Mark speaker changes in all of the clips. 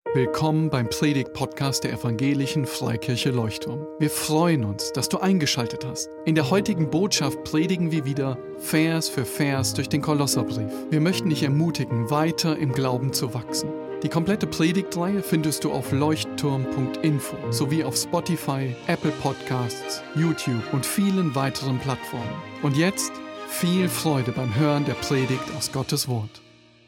Speaker 1: Willkommen beim Predigt-Podcast der Evangelischen Freikirche Leuchtturm. Wir freuen uns, dass du eingeschaltet hast. In der heutigen Botschaft predigen wir wieder Vers für Vers durch den Kolosserbrief. Wir möchten dich ermutigen, weiter im Glauben zu wachsen. Die komplette Predigtreihe findest du auf leuchtturm.info sowie auf Spotify, Apple Podcasts, YouTube und vielen weiteren Plattformen. Und jetzt viel Freude beim Hören der Predigt aus Gottes Wort.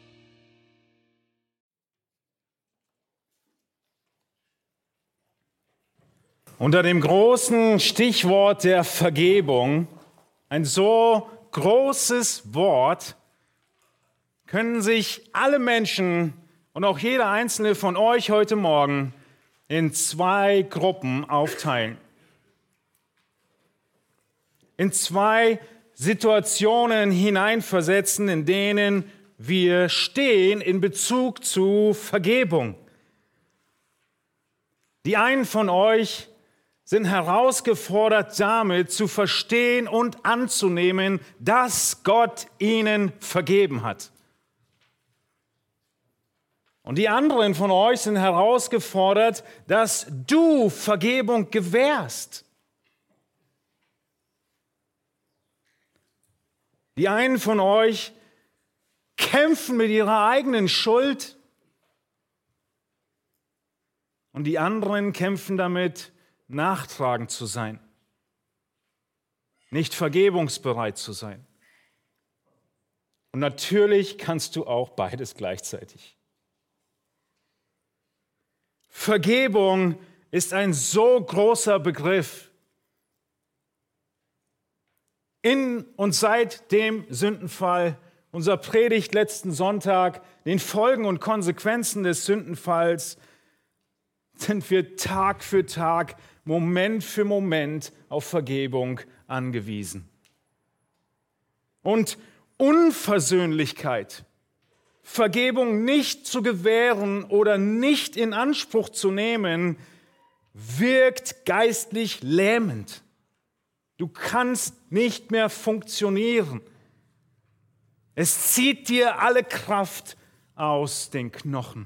Speaker 2: Unter dem großen Stichwort der Vergebung, ein so großes Wort, können sich alle Menschen und auch jeder einzelne von euch heute Morgen in zwei Gruppen aufteilen. In zwei Situationen hineinversetzen, in denen wir stehen in Bezug zu Vergebung. Die einen von euch sind herausgefordert damit zu verstehen und anzunehmen, dass Gott ihnen vergeben hat. Und die anderen von euch sind herausgefordert, dass du Vergebung gewährst. Die einen von euch kämpfen mit ihrer eigenen Schuld und die anderen kämpfen damit, nachtragend zu sein, nicht vergebungsbereit zu sein. Und natürlich kannst du auch beides gleichzeitig. Vergebung ist ein so großer Begriff. In und seit dem Sündenfall, unserer Predigt letzten Sonntag, den Folgen und Konsequenzen des Sündenfalls, sind wir Tag für Tag, Moment für Moment auf Vergebung angewiesen. Und Unversöhnlichkeit, Vergebung nicht zu gewähren oder nicht in Anspruch zu nehmen, wirkt geistlich lähmend. Du kannst nicht mehr funktionieren. Es zieht dir alle Kraft aus den Knochen.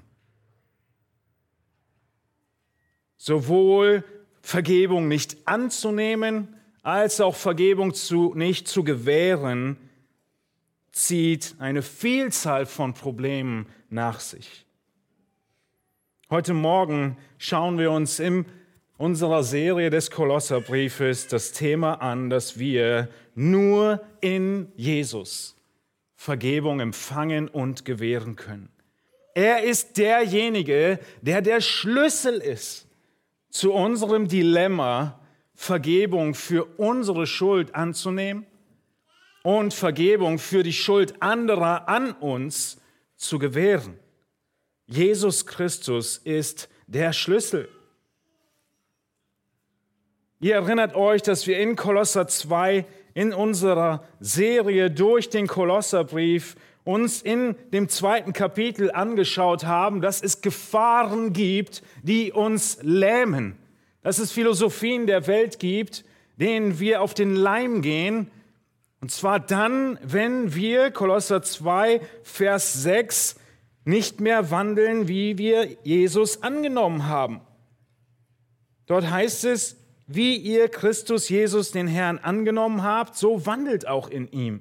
Speaker 2: Sowohl Vergebung nicht anzunehmen, als auch Vergebung nicht zu gewähren, zieht eine Vielzahl von Problemen nach sich. Heute Morgen schauen wir uns in unserer Serie des Kolosserbriefes das Thema an, dass wir nur in Jesus Vergebung empfangen und gewähren können. Er ist derjenige, der Schlüssel ist zu unserem Dilemma, Vergebung für unsere Schuld anzunehmen und Vergebung für die Schuld anderer an uns zu gewähren. Jesus Christus ist der Schlüssel. Ihr erinnert euch, dass wir in Kolosser 2 in unserer Serie durch den Kolosserbrief uns in dem 2. Kapitel angeschaut haben, dass es Gefahren gibt, die uns lähmen. Dass es Philosophien der Welt gibt, denen wir auf den Leim gehen. Und zwar dann, wenn wir, Kolosser 2, Vers 6, nicht mehr wandeln, wie wir Jesus angenommen haben. Dort heißt es, wie ihr Christus Jesus, den Herrn, angenommen habt, so wandelt auch in ihm.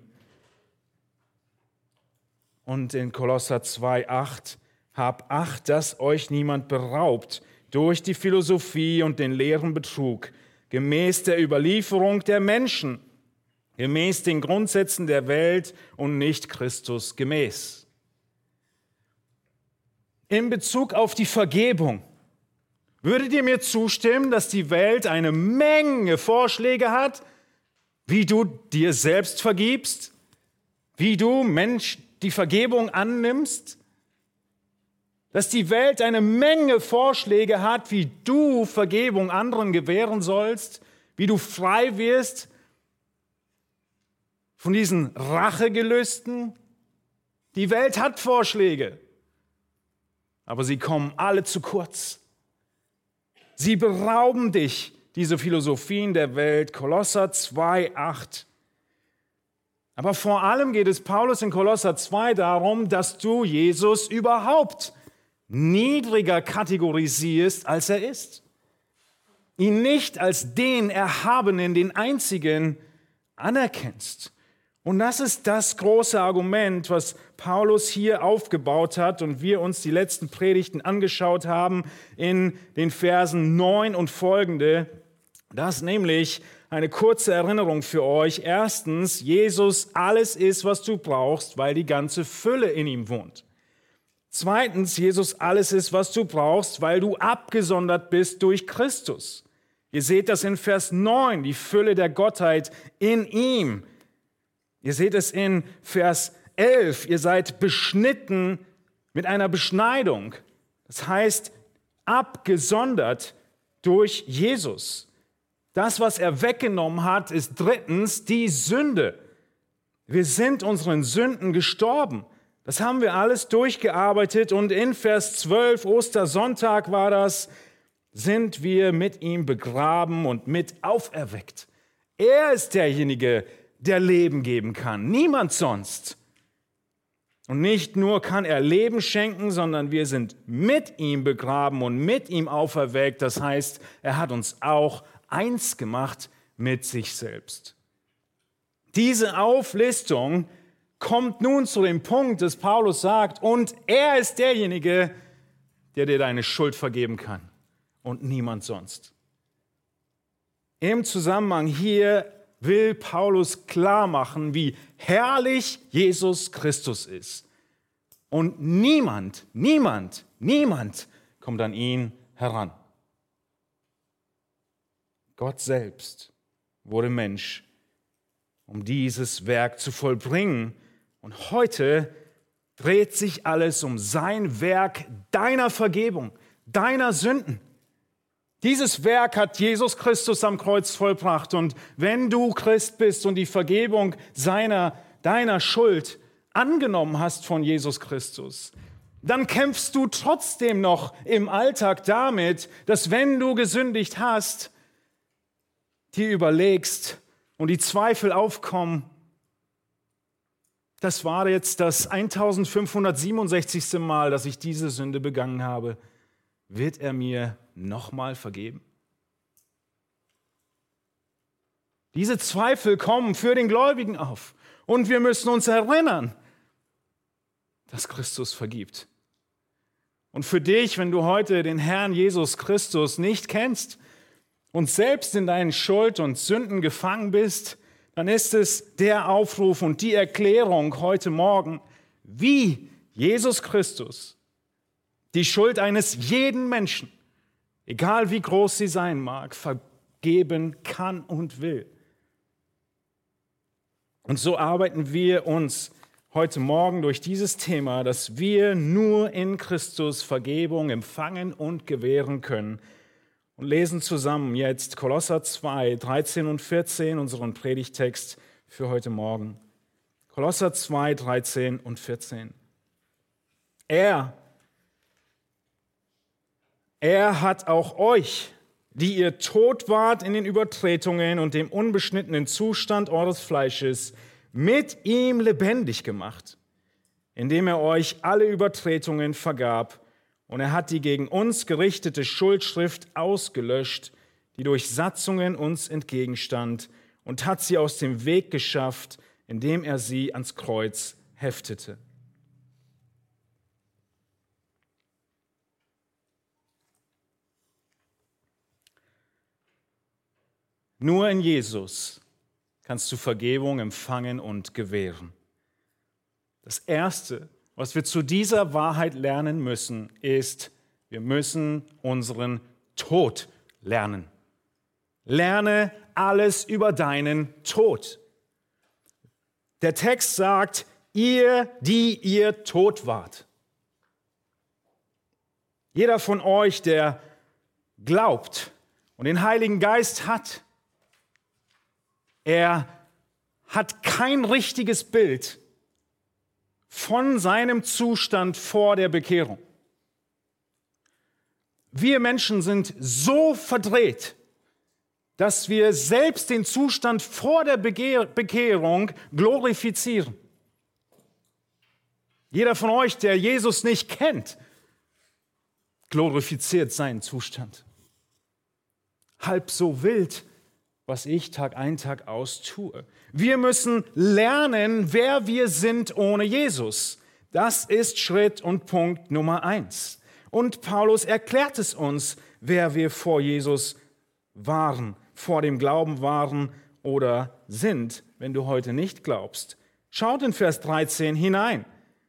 Speaker 2: Und in Kolosser 2,8, habt Acht, dass euch niemand beraubt durch die Philosophie und den leeren Betrug, gemäß der Überlieferung der Menschen, gemäß den Grundsätzen der Welt und nicht Christus gemäß. In Bezug auf die Vergebung, würdet ihr mir zustimmen, dass die Welt eine Menge Vorschläge hat, wie du dir selbst vergibst, wie du Mensch die Vergebung annimmst, dass die Welt eine Menge Vorschläge hat, wie du Vergebung anderen gewähren sollst, wie du frei wirst von diesen Rachegelüsten? Die Welt hat Vorschläge, aber sie kommen alle zu kurz. Sie berauben dich, diese Philosophien der Welt. Kolosser 2,8. Aber vor allem geht es Paulus in Kolosser 2 darum, dass du Jesus überhaupt niedriger kategorisierst, als er ist. Ihn nicht als den Erhabenen, den Einzigen anerkennst. Und das ist das große Argument, was Paulus hier aufgebaut hat und wir uns die letzten Predigten angeschaut haben in den Versen 9 und folgende. Das nämlich eine kurze Erinnerung für euch. Erstens, Jesus alles ist, was du brauchst, weil die ganze Fülle in ihm wohnt. Zweitens, Jesus alles ist, was du brauchst, weil du abgesondert bist durch Christus. Ihr seht das in Vers 9, die Fülle der Gottheit in ihm. Ihr seht es in Vers 11, ihr seid beschnitten mit einer Beschneidung. Das heißt, abgesondert durch Jesus. Das, was er weggenommen hat, ist drittens die Sünde. Wir sind unseren Sünden gestorben. Das haben wir alles durchgearbeitet und in Vers 12, Ostersonntag war das, sind wir mit ihm begraben und mit auferweckt. Er ist derjenige, der Leben geben kann, niemand sonst. Und nicht nur kann er Leben schenken, sondern wir sind mit ihm begraben und mit ihm auferweckt. Das heißt, er hat uns auch eins gemacht mit sich selbst. Diese Auflistung kommt nun zu dem Punkt, dass Paulus sagt, und er ist derjenige, der dir deine Schuld vergeben kann und niemand sonst. Im Zusammenhang hier will Paulus klar machen, wie herrlich Jesus Christus ist. Und niemand kommt an ihn heran. Gott selbst wurde Mensch, um dieses Werk zu vollbringen. Und heute dreht sich alles um sein Werk deiner Vergebung, deiner Sünden. Dieses Werk hat Jesus Christus am Kreuz vollbracht. Und wenn du Christ bist und die Vergebung deiner Schuld angenommen hast von Jesus Christus, dann kämpfst du trotzdem noch im Alltag damit, dass wenn du gesündigt hast, dir überlegst und die Zweifel aufkommen, das war jetzt das 1567. Mal, dass ich diese Sünde begangen habe. Wird er mir nochmal vergeben? Diese Zweifel kommen für den Gläubigen auf. Und wir müssen uns erinnern, dass Christus vergibt. Und für dich, wenn du heute den Herrn Jesus Christus nicht kennst und selbst in deinen Schuld und Sünden gefangen bist, dann ist es der Aufruf und die Erklärung heute Morgen, wie Jesus Christus die Schuld eines jeden Menschen, egal wie groß sie sein mag, vergeben kann und will. Und so arbeiten wir uns heute Morgen durch dieses Thema, dass wir nur in Christus Vergebung empfangen und gewähren können. Und lesen zusammen jetzt Kolosser 2, 13 und 14, unseren Predigtext für heute Morgen. Kolosser 2, 13 und 14. Er hat auch euch, die ihr tot wart in den Übertretungen und dem unbeschnittenen Zustand eures Fleisches, mit ihm lebendig gemacht, indem er euch alle Übertretungen vergab. Und er hat die gegen uns gerichtete Schuldschrift ausgelöscht, die durch Satzungen uns entgegenstand, und hat sie aus dem Weg geschafft, indem er sie ans Kreuz heftete. Nur in Jesus kannst du Vergebung empfangen und gewähren. Das Erste, was wir zu dieser Wahrheit lernen müssen, ist, wir müssen unseren Tod lernen. Lerne alles über deinen Tod. Der Text sagt, ihr, die ihr tot wart. Jeder von euch, der glaubt und den Heiligen Geist hat, er hat kein richtiges Bild von seinem Zustand vor der Bekehrung. Wir Menschen sind so verdreht, dass wir selbst den Zustand vor der Bekehrung glorifizieren. Jeder von euch, der Jesus nicht kennt, glorifiziert seinen Zustand. Halb so wild, was ich Tag ein, Tag aus tue. Wir müssen lernen, wer wir sind ohne Jesus. Das ist Schritt und Punkt Nummer 1. Und Paulus erklärt es uns, wer wir vor Jesus waren, vor dem Glauben waren oder sind, wenn du heute nicht glaubst. Schaut in Vers 13 hinein.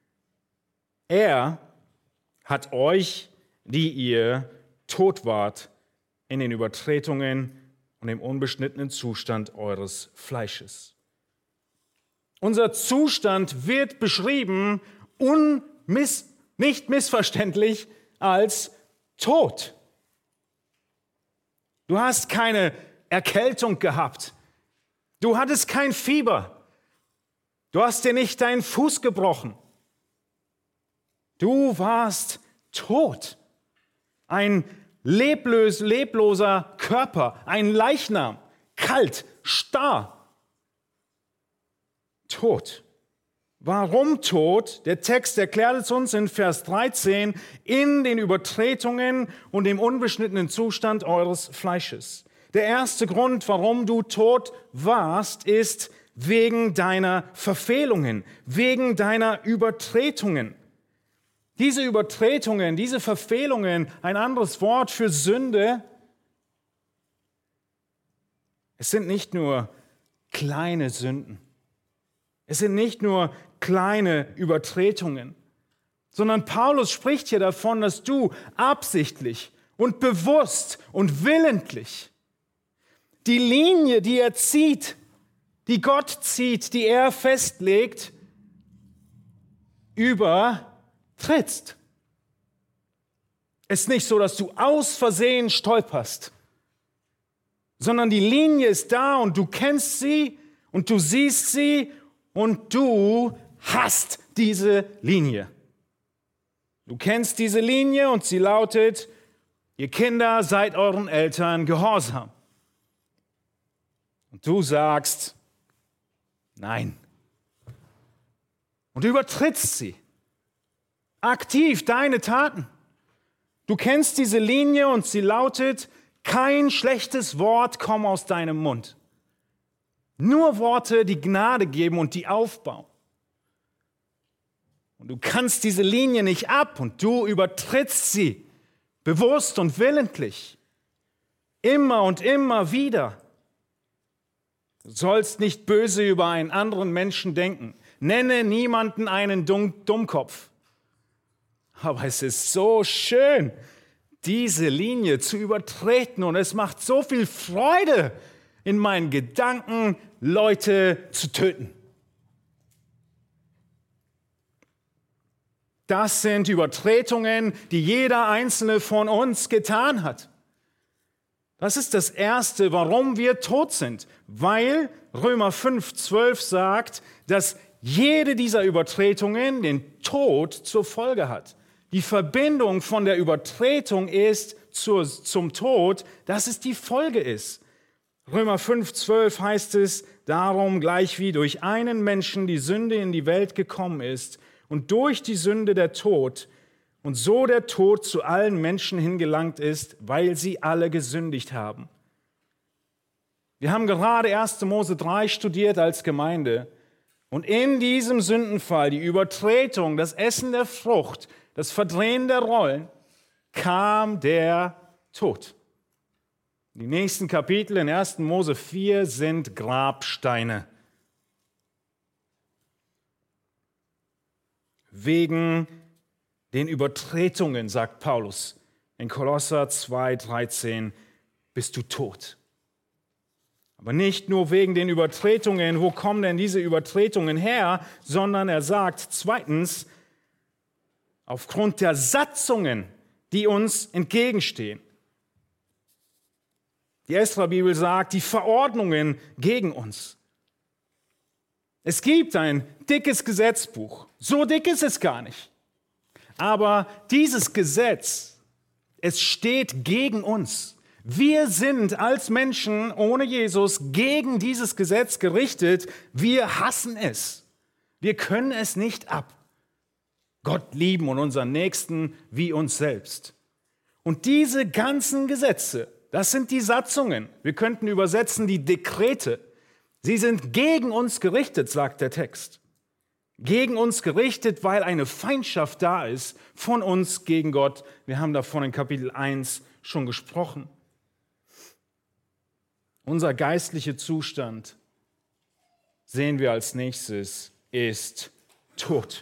Speaker 2: Er hat euch, die ihr tot wart, in den Übertretungen und im unbeschnittenen Zustand eures Fleisches. Unser Zustand wird beschrieben, nicht missverständlich, als tot. Du hast keine Erkältung gehabt. Du hattest kein Fieber. Du hast dir nicht deinen Fuß gebrochen. Du warst tot. Ein lebloser Körper, ein Leichnam, kalt, starr. Tot. Warum tot? Der Text erklärt es uns in Vers 13, in den Übertretungen und dem unbeschnittenen Zustand eures Fleisches. Der erste Grund, warum du tot warst, ist wegen deiner Verfehlungen, wegen deiner Übertretungen. Diese Übertretungen, diese Verfehlungen, ein anderes Wort für Sünde, es sind nicht nur kleine Sünden. Es sind nicht nur kleine Übertretungen, sondern Paulus spricht hier davon, dass du absichtlich und bewusst und willentlich die Linie, die er zieht, die Gott zieht, die er festlegt, übertrittst. Es ist nicht so, dass du aus Versehen stolperst, sondern die Linie ist da und du kennst sie und du siehst sie und du hasst diese Linie. Du kennst diese Linie und sie lautet, ihr Kinder, seid euren Eltern gehorsam. Und du sagst, nein. Und du übertrittst sie. Aktiv deine Taten. Du kennst diese Linie und sie lautet, kein schlechtes Wort komme aus deinem Mund. Nur Worte, die Gnade geben und die aufbauen. Und du kannst diese Linie nicht ab und du übertrittst sie, bewusst und willentlich. Immer und immer wieder. Du sollst nicht böse über einen anderen Menschen denken. Nenne niemanden einen Dummkopf. Aber es ist so schön, diese Linie zu übertreten und es macht so viel Freude in meinen Gedanken, Leute zu töten. Das sind Übertretungen, die jeder einzelne von uns getan hat. Das ist das Erste, warum wir tot sind. Weil Römer 5,12 sagt, dass jede dieser Übertretungen den Tod zur Folge hat. Die Verbindung von der Übertretung ist zum Tod, dass es die Folge ist. Römer 5,12 heißt es, darum gleich wie durch einen Menschen die Sünde in die Welt gekommen ist und durch die Sünde der Tod und so der Tod zu allen Menschen hingelangt ist, weil sie alle gesündigt haben. Wir haben gerade 1. Mose 3 studiert als Gemeinde und in diesem Sündenfall, die Übertretung, das Essen der Frucht, das Verdrehen der Rollen, kam der Tod. Die nächsten Kapitel in 1. Mose 4 sind Grabsteine. Wegen den Übertretungen, sagt Paulus in Kolosser 2,13, bist du tot. Aber nicht nur wegen den Übertretungen, wo kommen denn diese Übertretungen her, sondern er sagt zweitens, aufgrund der Satzungen, die uns entgegenstehen. Die Esra-Bibel sagt, die Verordnungen gegen uns. Es gibt ein dickes Gesetzbuch. So dick ist es gar nicht. Aber dieses Gesetz, es steht gegen uns. Wir sind als Menschen ohne Jesus gegen dieses Gesetz gerichtet. Wir hassen es. Wir können es nicht ab. Gott lieben und unseren Nächsten wie uns selbst. Und diese ganzen Gesetze, das sind die Satzungen. Wir könnten übersetzen die Dekrete. Sie sind gegen uns gerichtet, sagt der Text. Gegen uns gerichtet, weil eine Feindschaft da ist von uns gegen Gott. Wir haben davon in Kapitel 1 schon gesprochen. Unser geistlicher Zustand, sehen wir als nächstes, ist Tod.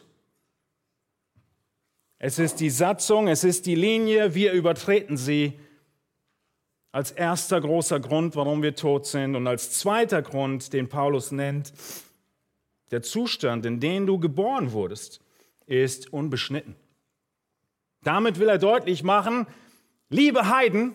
Speaker 2: Es ist die Satzung, es ist die Linie, wir übertreten sie als erster großer Grund, warum wir tot sind. Und als zweiter Grund, den Paulus nennt, der Zustand, in den du geboren wurdest, ist unbeschnitten. Damit will er deutlich machen, liebe Heiden,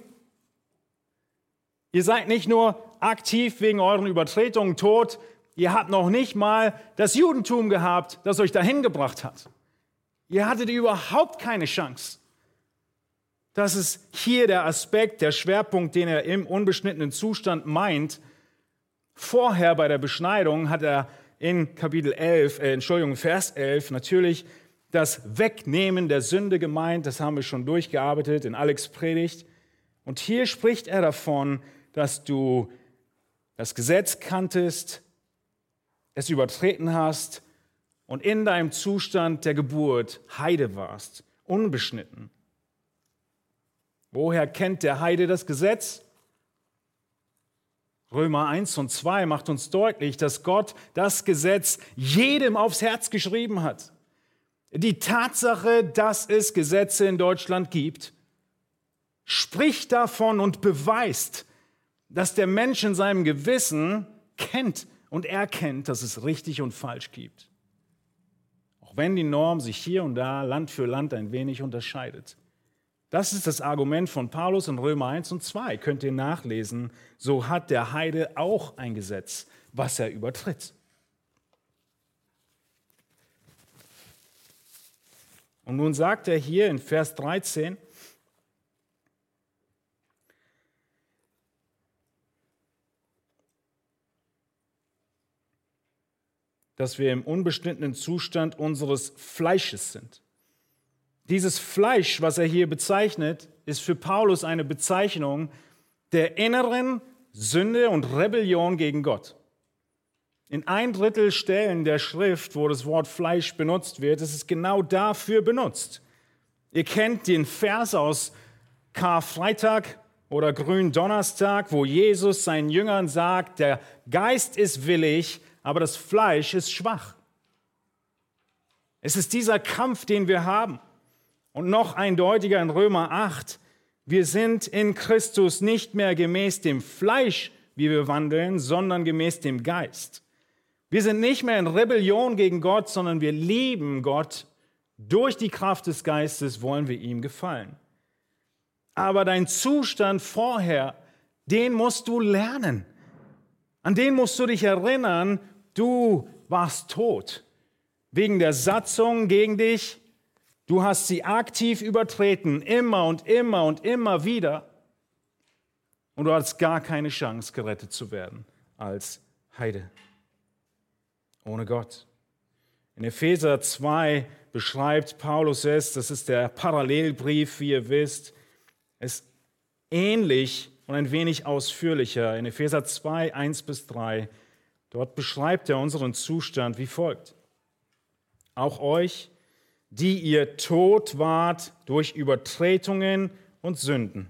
Speaker 2: ihr seid nicht nur aktiv wegen euren Übertretungen tot, ihr habt noch nicht mal das Judentum gehabt, das euch dahin gebracht hat. Ihr hattet überhaupt keine Chance. Das ist hier der Aspekt, der Schwerpunkt, den er im unbeschnittenen Zustand meint. Vorher bei der Beschneidung hat er in Vers 11 natürlich das Wegnehmen der Sünde gemeint. Das haben wir schon durchgearbeitet in Alex' Predigt. Und hier spricht er davon, dass du das Gesetz kanntest, es übertreten hast und in deinem Zustand der Geburt Heide warst, unbeschnitten. Woher kennt der Heide das Gesetz? Römer 1 und 2 macht uns deutlich, dass Gott das Gesetz jedem aufs Herz geschrieben hat. Die Tatsache, dass es Gesetze in Deutschland gibt, spricht davon und beweist, dass der Mensch in seinem Gewissen kennt und erkennt, dass es richtig und falsch gibt. Auch wenn die Norm sich hier und da Land für Land ein wenig unterscheidet. Das ist das Argument von Paulus in Römer 1 und 2. Könnt ihr nachlesen. So hat der Heide auch ein Gesetz, was er übertritt. Und nun sagt er hier in Vers 13, dass wir im unbeschnittenen Zustand unseres Fleisches sind. Dieses Fleisch, was er hier bezeichnet, ist für Paulus eine Bezeichnung der inneren Sünde und Rebellion gegen Gott. In 1/3 Stellen der Schrift, wo das Wort Fleisch benutzt wird, ist es genau dafür benutzt. Ihr kennt den Vers aus Karfreitag oder Gründonnerstag, wo Jesus seinen Jüngern sagt, der Geist ist willig, aber das Fleisch ist schwach. Es ist dieser Kampf, den wir haben. Und noch eindeutiger in Römer 8, wir sind in Christus nicht mehr gemäß dem Fleisch, wie wir wandeln, sondern gemäß dem Geist. Wir sind nicht mehr in Rebellion gegen Gott, sondern wir lieben Gott. Durch die Kraft des Geistes wollen wir ihm gefallen. Aber dein Zustand vorher, den musst du lernen. An den musst du dich erinnern, du warst tot. Wegen der Satzung gegen dich. Du hast sie aktiv übertreten, immer und immer und immer wieder. Und du hattest gar keine Chance, gerettet zu werden als Heide. Ohne Gott. In Epheser 2 beschreibt Paulus es, das ist der Parallelbrief, wie ihr wisst, es ähnlich und ein wenig ausführlicher. In Epheser 2, 1-3, dort beschreibt er unseren Zustand wie folgt. Auch euch, die ihr tot wart durch Übertretungen und Sünden,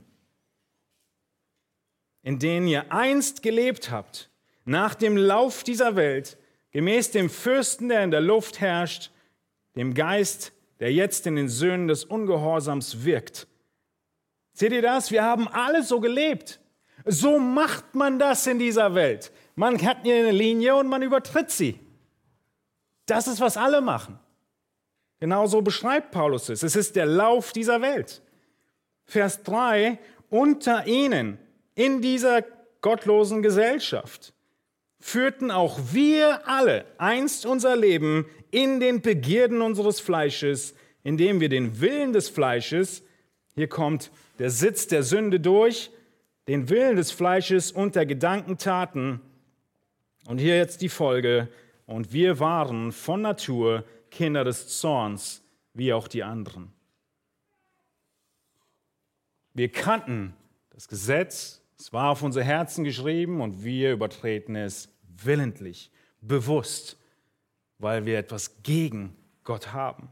Speaker 2: in denen ihr einst gelebt habt, nach dem Lauf dieser Welt, gemäß dem Fürsten, der in der Luft herrscht, dem Geist, der jetzt in den Söhnen des Ungehorsams wirkt. Seht ihr das? Wir haben alle so gelebt. So macht man das in dieser Welt. Man hat hier eine Linie und man übertritt sie. Das ist, was alle machen. Genauso beschreibt Paulus es. Es ist der Lauf dieser Welt. Vers 3, unter ihnen, in dieser gottlosen Gesellschaft, führten auch wir alle einst unser Leben in den Begierden unseres Fleisches, indem wir den Willen des Fleisches, hier kommt der Sitz der Sünde durch, den Willen des Fleisches und der Gedanken taten. Und hier jetzt die Folge. Und wir waren von Natur Kinder des Zorns, wie auch die anderen. Wir kannten das Gesetz, es war auf unser Herzen geschrieben und wir übertreten es willentlich, bewusst, weil wir etwas gegen Gott haben.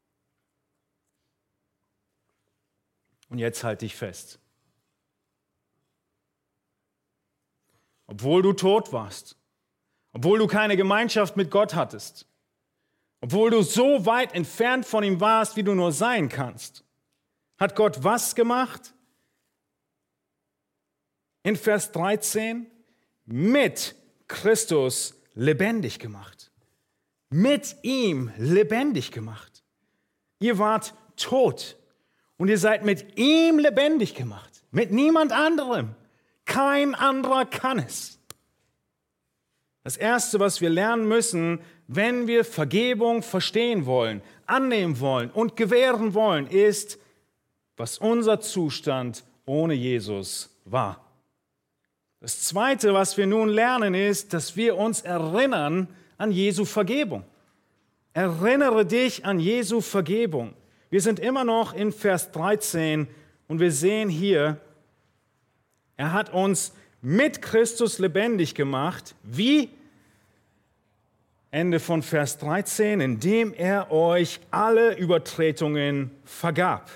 Speaker 2: Und jetzt halte dich fest. Obwohl du tot warst, obwohl du keine Gemeinschaft mit Gott hattest, obwohl du so weit entfernt von ihm warst, wie du nur sein kannst, hat Gott was gemacht? In Vers 13, mit Christus lebendig gemacht. Mit ihm lebendig gemacht. Ihr wart tot und ihr seid mit ihm lebendig gemacht. Mit niemand anderem. Kein anderer kann es. Das Erste, was wir lernen müssen, wenn wir Vergebung verstehen wollen, annehmen wollen und gewähren wollen, ist, was unser Zustand ohne Jesus war. Das Zweite, was wir nun lernen, ist, dass wir uns erinnern an Jesu Vergebung. Erinnere dich an Jesu Vergebung. Wir sind immer noch in Vers 13 und wir sehen hier, er hat uns mit Christus lebendig gemacht. Wie? Ende von Vers 13, indem er euch alle Übertretungen vergab.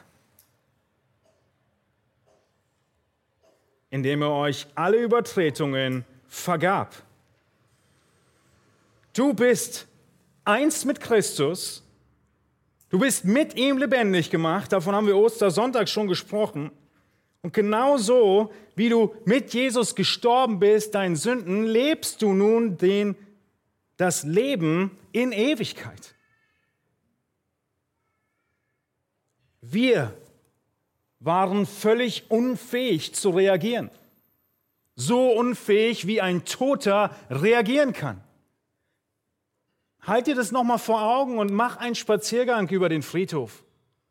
Speaker 2: Indem er euch alle Übertretungen vergab. Du bist eins mit Christus. Du bist mit ihm lebendig gemacht. Davon haben wir Ostersonntag schon gesprochen. Und genauso, wie du mit Jesus gestorben bist, deinen Sünden, lebst du nun das Leben in Ewigkeit. Wir waren völlig unfähig zu reagieren. So unfähig, wie ein Toter reagieren kann. Halt dir das nochmal vor Augen und mach einen Spaziergang über den Friedhof.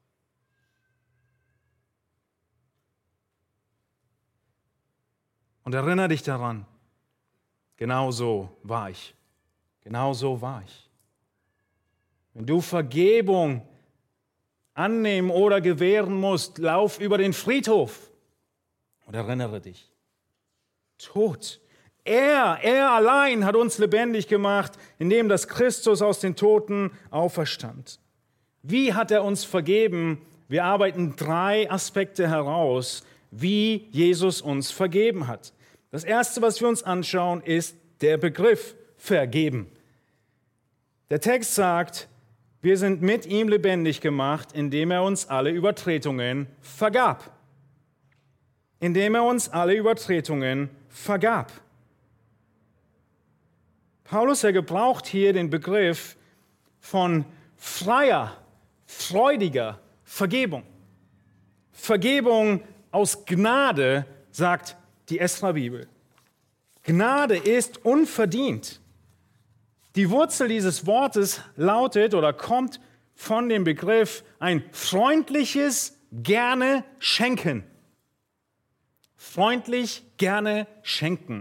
Speaker 2: Und erinnere dich daran, genau so war ich. Genau so war ich. Wenn du Vergebung annehmen oder gewähren musst, lauf über den Friedhof und erinnere dich. Tod. Er allein hat uns lebendig gemacht, indem das Christus aus den Toten auferstand. Wie hat er uns vergeben? Wir arbeiten 3 Aspekte heraus, wie Jesus uns vergeben hat. Das Erste, was wir uns anschauen, ist der Begriff vergeben. Der Text sagt, wir sind mit ihm lebendig gemacht, indem er uns alle Übertretungen vergab. Indem er uns alle Übertretungen vergab. Paulus, er gebraucht hier den Begriff von freier, freudiger Vergebung. Vergebung aus Gnade, sagt die Esra-Bibel. Gnade ist unverdient. Die Wurzel dieses Wortes lautet oder kommt von dem Begriff ein freundliches gerne schenken. Freundlich gerne schenken.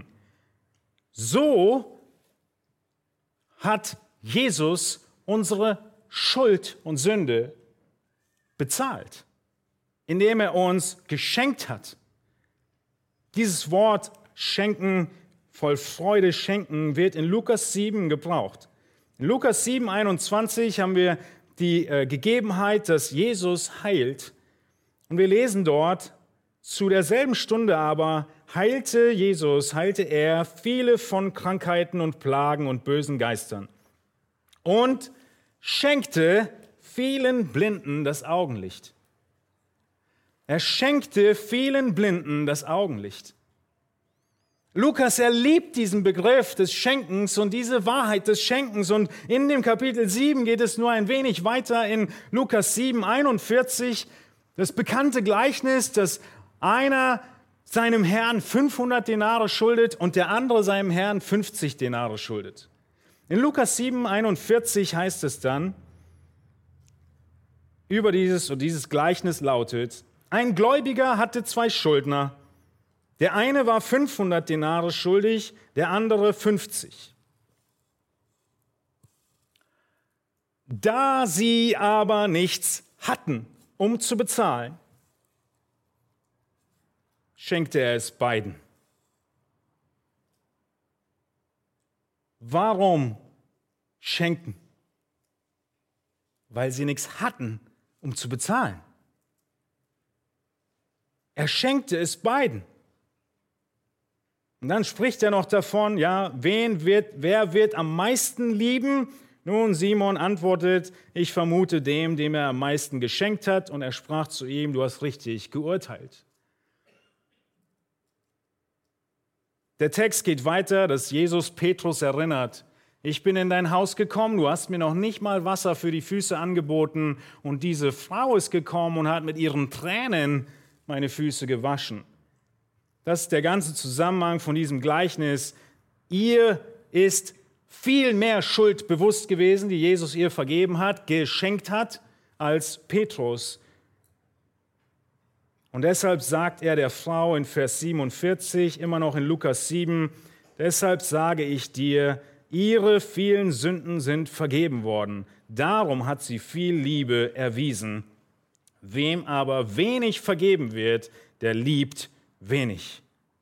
Speaker 2: So hat Jesus unsere Schuld und Sünde bezahlt, indem er uns geschenkt hat. Dieses Wort schenken, voll Freude schenken, wird in Lukas 7 gebraucht. In Lukas 7, 21 haben wir die Gegebenheit, dass Jesus heilt. Und wir lesen dort, zu derselben Stunde aber heilte er viele von Krankheiten und Plagen und bösen Geistern und schenkte vielen Blinden das Augenlicht. Er schenkte vielen Blinden das Augenlicht. Lukas, er liebt diesen Begriff des Schenkens und diese Wahrheit des Schenkens. Und in dem Kapitel 7 geht es nur ein wenig weiter in Lukas 7, 41. Das bekannte Gleichnis, dass einer seinem Herrn 500 Denare schuldet und der andere seinem Herrn 50 Denare schuldet. In Lukas 7, 41 heißt es dann, über dieses Gleichnis lautet, ein Gläubiger hatte 2 Schuldner. Der eine war 500 Denare schuldig, der andere 50. Da sie aber nichts hatten, um zu bezahlen, schenkte er es beiden. Warum schenken? Weil sie nichts hatten, um zu bezahlen. Er schenkte es beiden. Und dann spricht er noch davon, ja, wer wird am meisten lieben? Nun, Simon antwortet, ich vermute dem er am meisten geschenkt hat. Und er sprach zu ihm, du hast richtig geurteilt. Der Text geht weiter, dass Jesus Petrus erinnert, ich bin in dein Haus gekommen, du hast mir noch nicht mal Wasser für die Füße angeboten und diese Frau ist gekommen und hat mit ihren Tränen meine Füße gewaschen. Das ist der ganze Zusammenhang von diesem Gleichnis. Ihr ist viel mehr Schuld bewusst gewesen, die Jesus ihr vergeben hat, geschenkt hat, als Petrus. Und deshalb sagt er der Frau in Vers 47, immer noch in Lukas 7, deshalb sage ich dir, ihre vielen Sünden sind vergeben worden. Darum hat sie viel Liebe erwiesen. Wem aber wenig vergeben wird, der liebt wenig.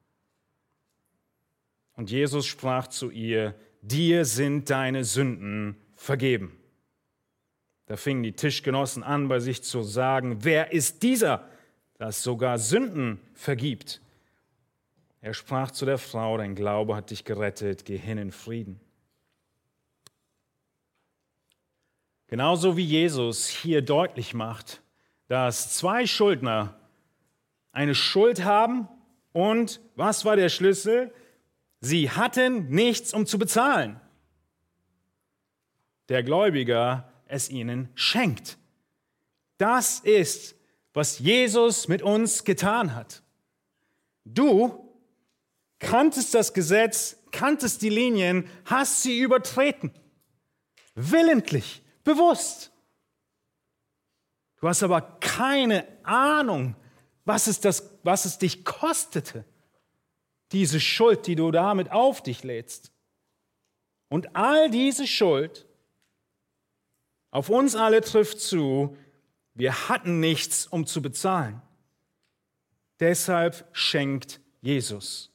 Speaker 2: Und Jesus sprach zu ihr, dir sind deine Sünden vergeben. Da fingen die Tischgenossen an, bei sich zu sagen, wer ist dieser, das sogar Sünden vergibt? Er sprach zu der Frau, dein Glaube hat dich gerettet, geh hin in Frieden. Genauso wie Jesus hier deutlich macht, dass zwei Schuldner eine Schuld haben und was war der Schlüssel? Sie hatten nichts, um zu bezahlen. Der Gläubiger es ihnen schenkt. Das ist, was Jesus mit uns getan hat. Du kanntest das Gesetz, kanntest die Linien, hast sie übertreten. Willentlich, bewusst. Du hast aber keine Ahnung, was es dich kostete, diese Schuld, die du damit auf dich lädst. Und all diese Schuld auf uns alle trifft zu, wir hatten nichts, um zu bezahlen. Deshalb schenkt Jesus.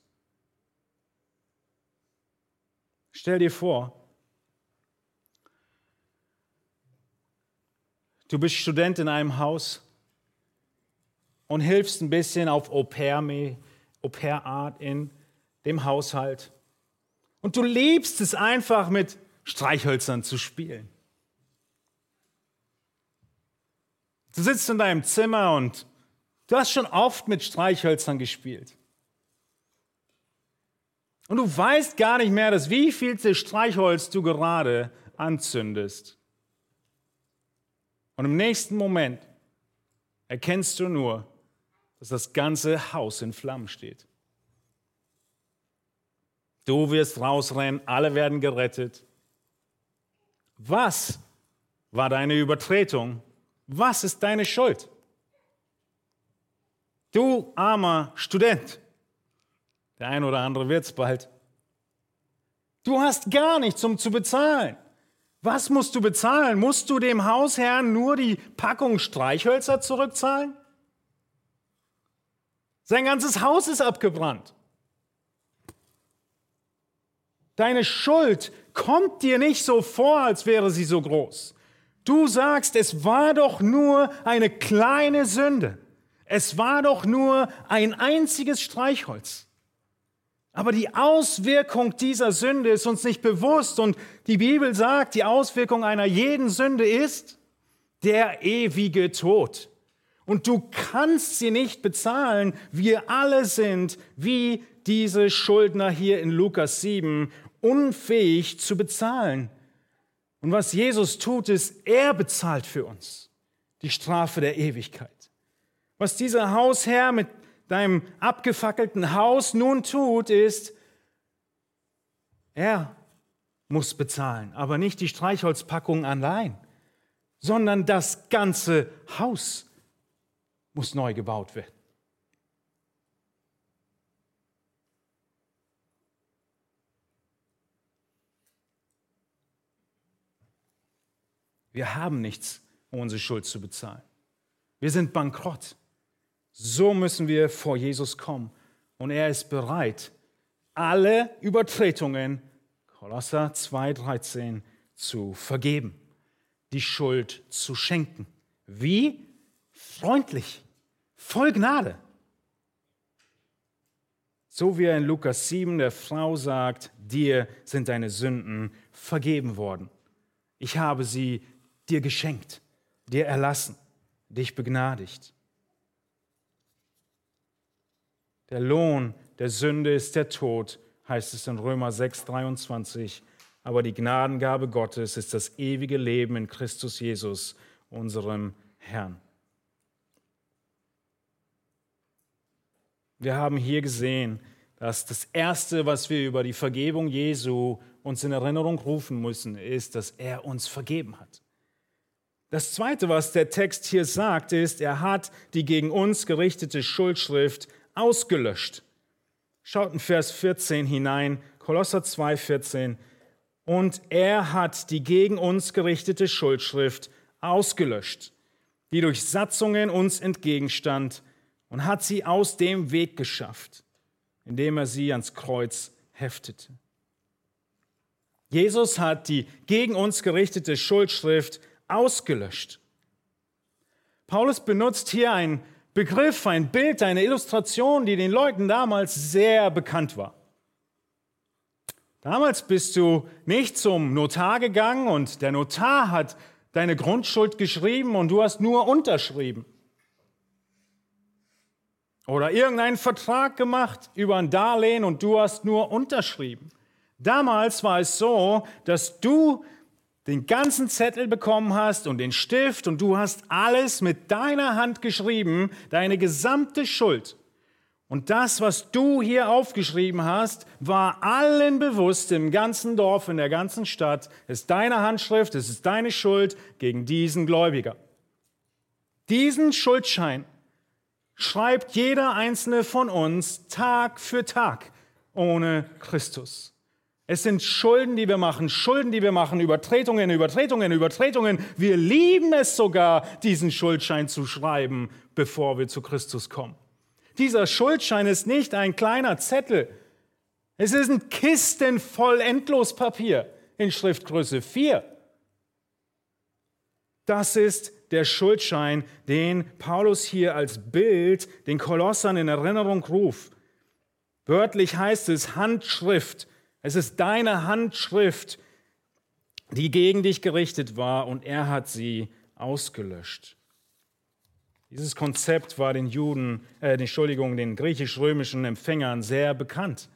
Speaker 2: Stell dir vor, du bist Student in einem Haus und hilfst ein bisschen auf Au-pair-Art in dem Haushalt. Und du liebst es einfach, mit Streichhölzern zu spielen. Du sitzt in deinem Zimmer und du hast schon oft mit Streichhölzern gespielt. Und du weißt gar nicht mehr, dass wievielte Streichholz du gerade anzündest. Und im nächsten Moment erkennst du nur, dass das ganze Haus in Flammen steht. Du wirst rausrennen, alle werden gerettet. Was war deine Übertretung? Was ist deine Schuld? Du armer Student, der ein oder andere wird es bald. Du hast gar nichts, um zu bezahlen. Was musst du bezahlen? Musst du dem Hausherrn nur die Packung Streichhölzer zurückzahlen? Sein ganzes Haus ist abgebrannt. Deine Schuld kommt dir nicht so vor, als wäre sie so groß. Du sagst, es war doch nur eine kleine Sünde. Es war doch nur ein einziges Streichholz. Aber die Auswirkung dieser Sünde ist uns nicht bewusst. Und die Bibel sagt, die Auswirkung einer jeden Sünde ist der ewige Tod. Und du kannst sie nicht bezahlen. Wir alle sind, wie diese Schuldner hier in Lukas 7, unfähig zu bezahlen. Und was Jesus tut, ist, er bezahlt für uns die Strafe der Ewigkeit. Was dieser Hausherr mit deinem abgefackelten Haus nun tut, ist, er muss bezahlen, aber nicht die Streichholzpackung allein, sondern das ganze Haus muss neu gebaut werden. Wir haben nichts, um unsere Schuld zu bezahlen. Wir sind bankrott. So müssen wir vor Jesus kommen und er ist bereit, alle Übertretungen, Kolosser 2,13, zu vergeben, die Schuld zu schenken. Wie? Freundlich, voll Gnade. So wie er in Lukas 7 der Frau sagt, dir sind deine Sünden vergeben worden. Ich habe sie dir geschenkt, dir erlassen, dich begnadigt. Der Lohn der Sünde ist der Tod, heißt es in Römer 6,23. Aber die Gnadengabe Gottes ist das ewige Leben in Christus Jesus, unserem Herrn. Wir haben hier gesehen, dass das Erste, was wir über die Vergebung Jesu uns in Erinnerung rufen müssen, ist, dass er uns vergeben hat. Das Zweite, was der Text hier sagt, ist, er hat die gegen uns gerichtete Schuldschrift ausgelöscht. Schaut in Vers 14 hinein, Kolosser 2,14. Und er hat die gegen uns gerichtete Schuldschrift ausgelöscht, die durch Satzungen uns entgegenstand, und hat sie aus dem Weg geschafft, indem er sie ans Kreuz heftete. Jesus hat die gegen uns gerichtete Schuldschrift ausgelöscht. Paulus benutzt hier einen Begriff, ein Bild, eine Illustration, die den Leuten damals sehr bekannt war. Damals bist du nicht zum Notar gegangen und der Notar hat deine Grundschuld geschrieben und du hast nur unterschrieben. Oder irgendeinen Vertrag gemacht über ein Darlehen und du hast nur unterschrieben. Damals war es so, dass du den ganzen Zettel bekommen hast und den Stift und du hast alles mit deiner Hand geschrieben, deine gesamte Schuld. Und das, was du hier aufgeschrieben hast, war allen bewusst im ganzen Dorf, in der ganzen Stadt. Es ist deine Handschrift, es ist deine Schuld gegen diesen Gläubiger. Diesen Schuldschein schreibt jeder einzelne von uns Tag für Tag ohne Christus. Es sind Schulden, die wir machen, Übertretungen. Wir lieben es sogar, diesen Schuldschein zu schreiben, bevor wir zu Christus kommen. Dieser Schuldschein ist nicht ein kleiner Zettel. Es ist ein Kisten voll Endlospapier in Schriftgröße 4. Das ist der Schuldschein, den Paulus hier als Bild den Kolossern in Erinnerung ruft. Wörtlich heißt es Handschrift. Es ist deine Handschrift, die gegen dich gerichtet war, und er hat sie ausgelöscht. Dieses Konzept war den den griechisch-römischen Empfängern sehr bekannt.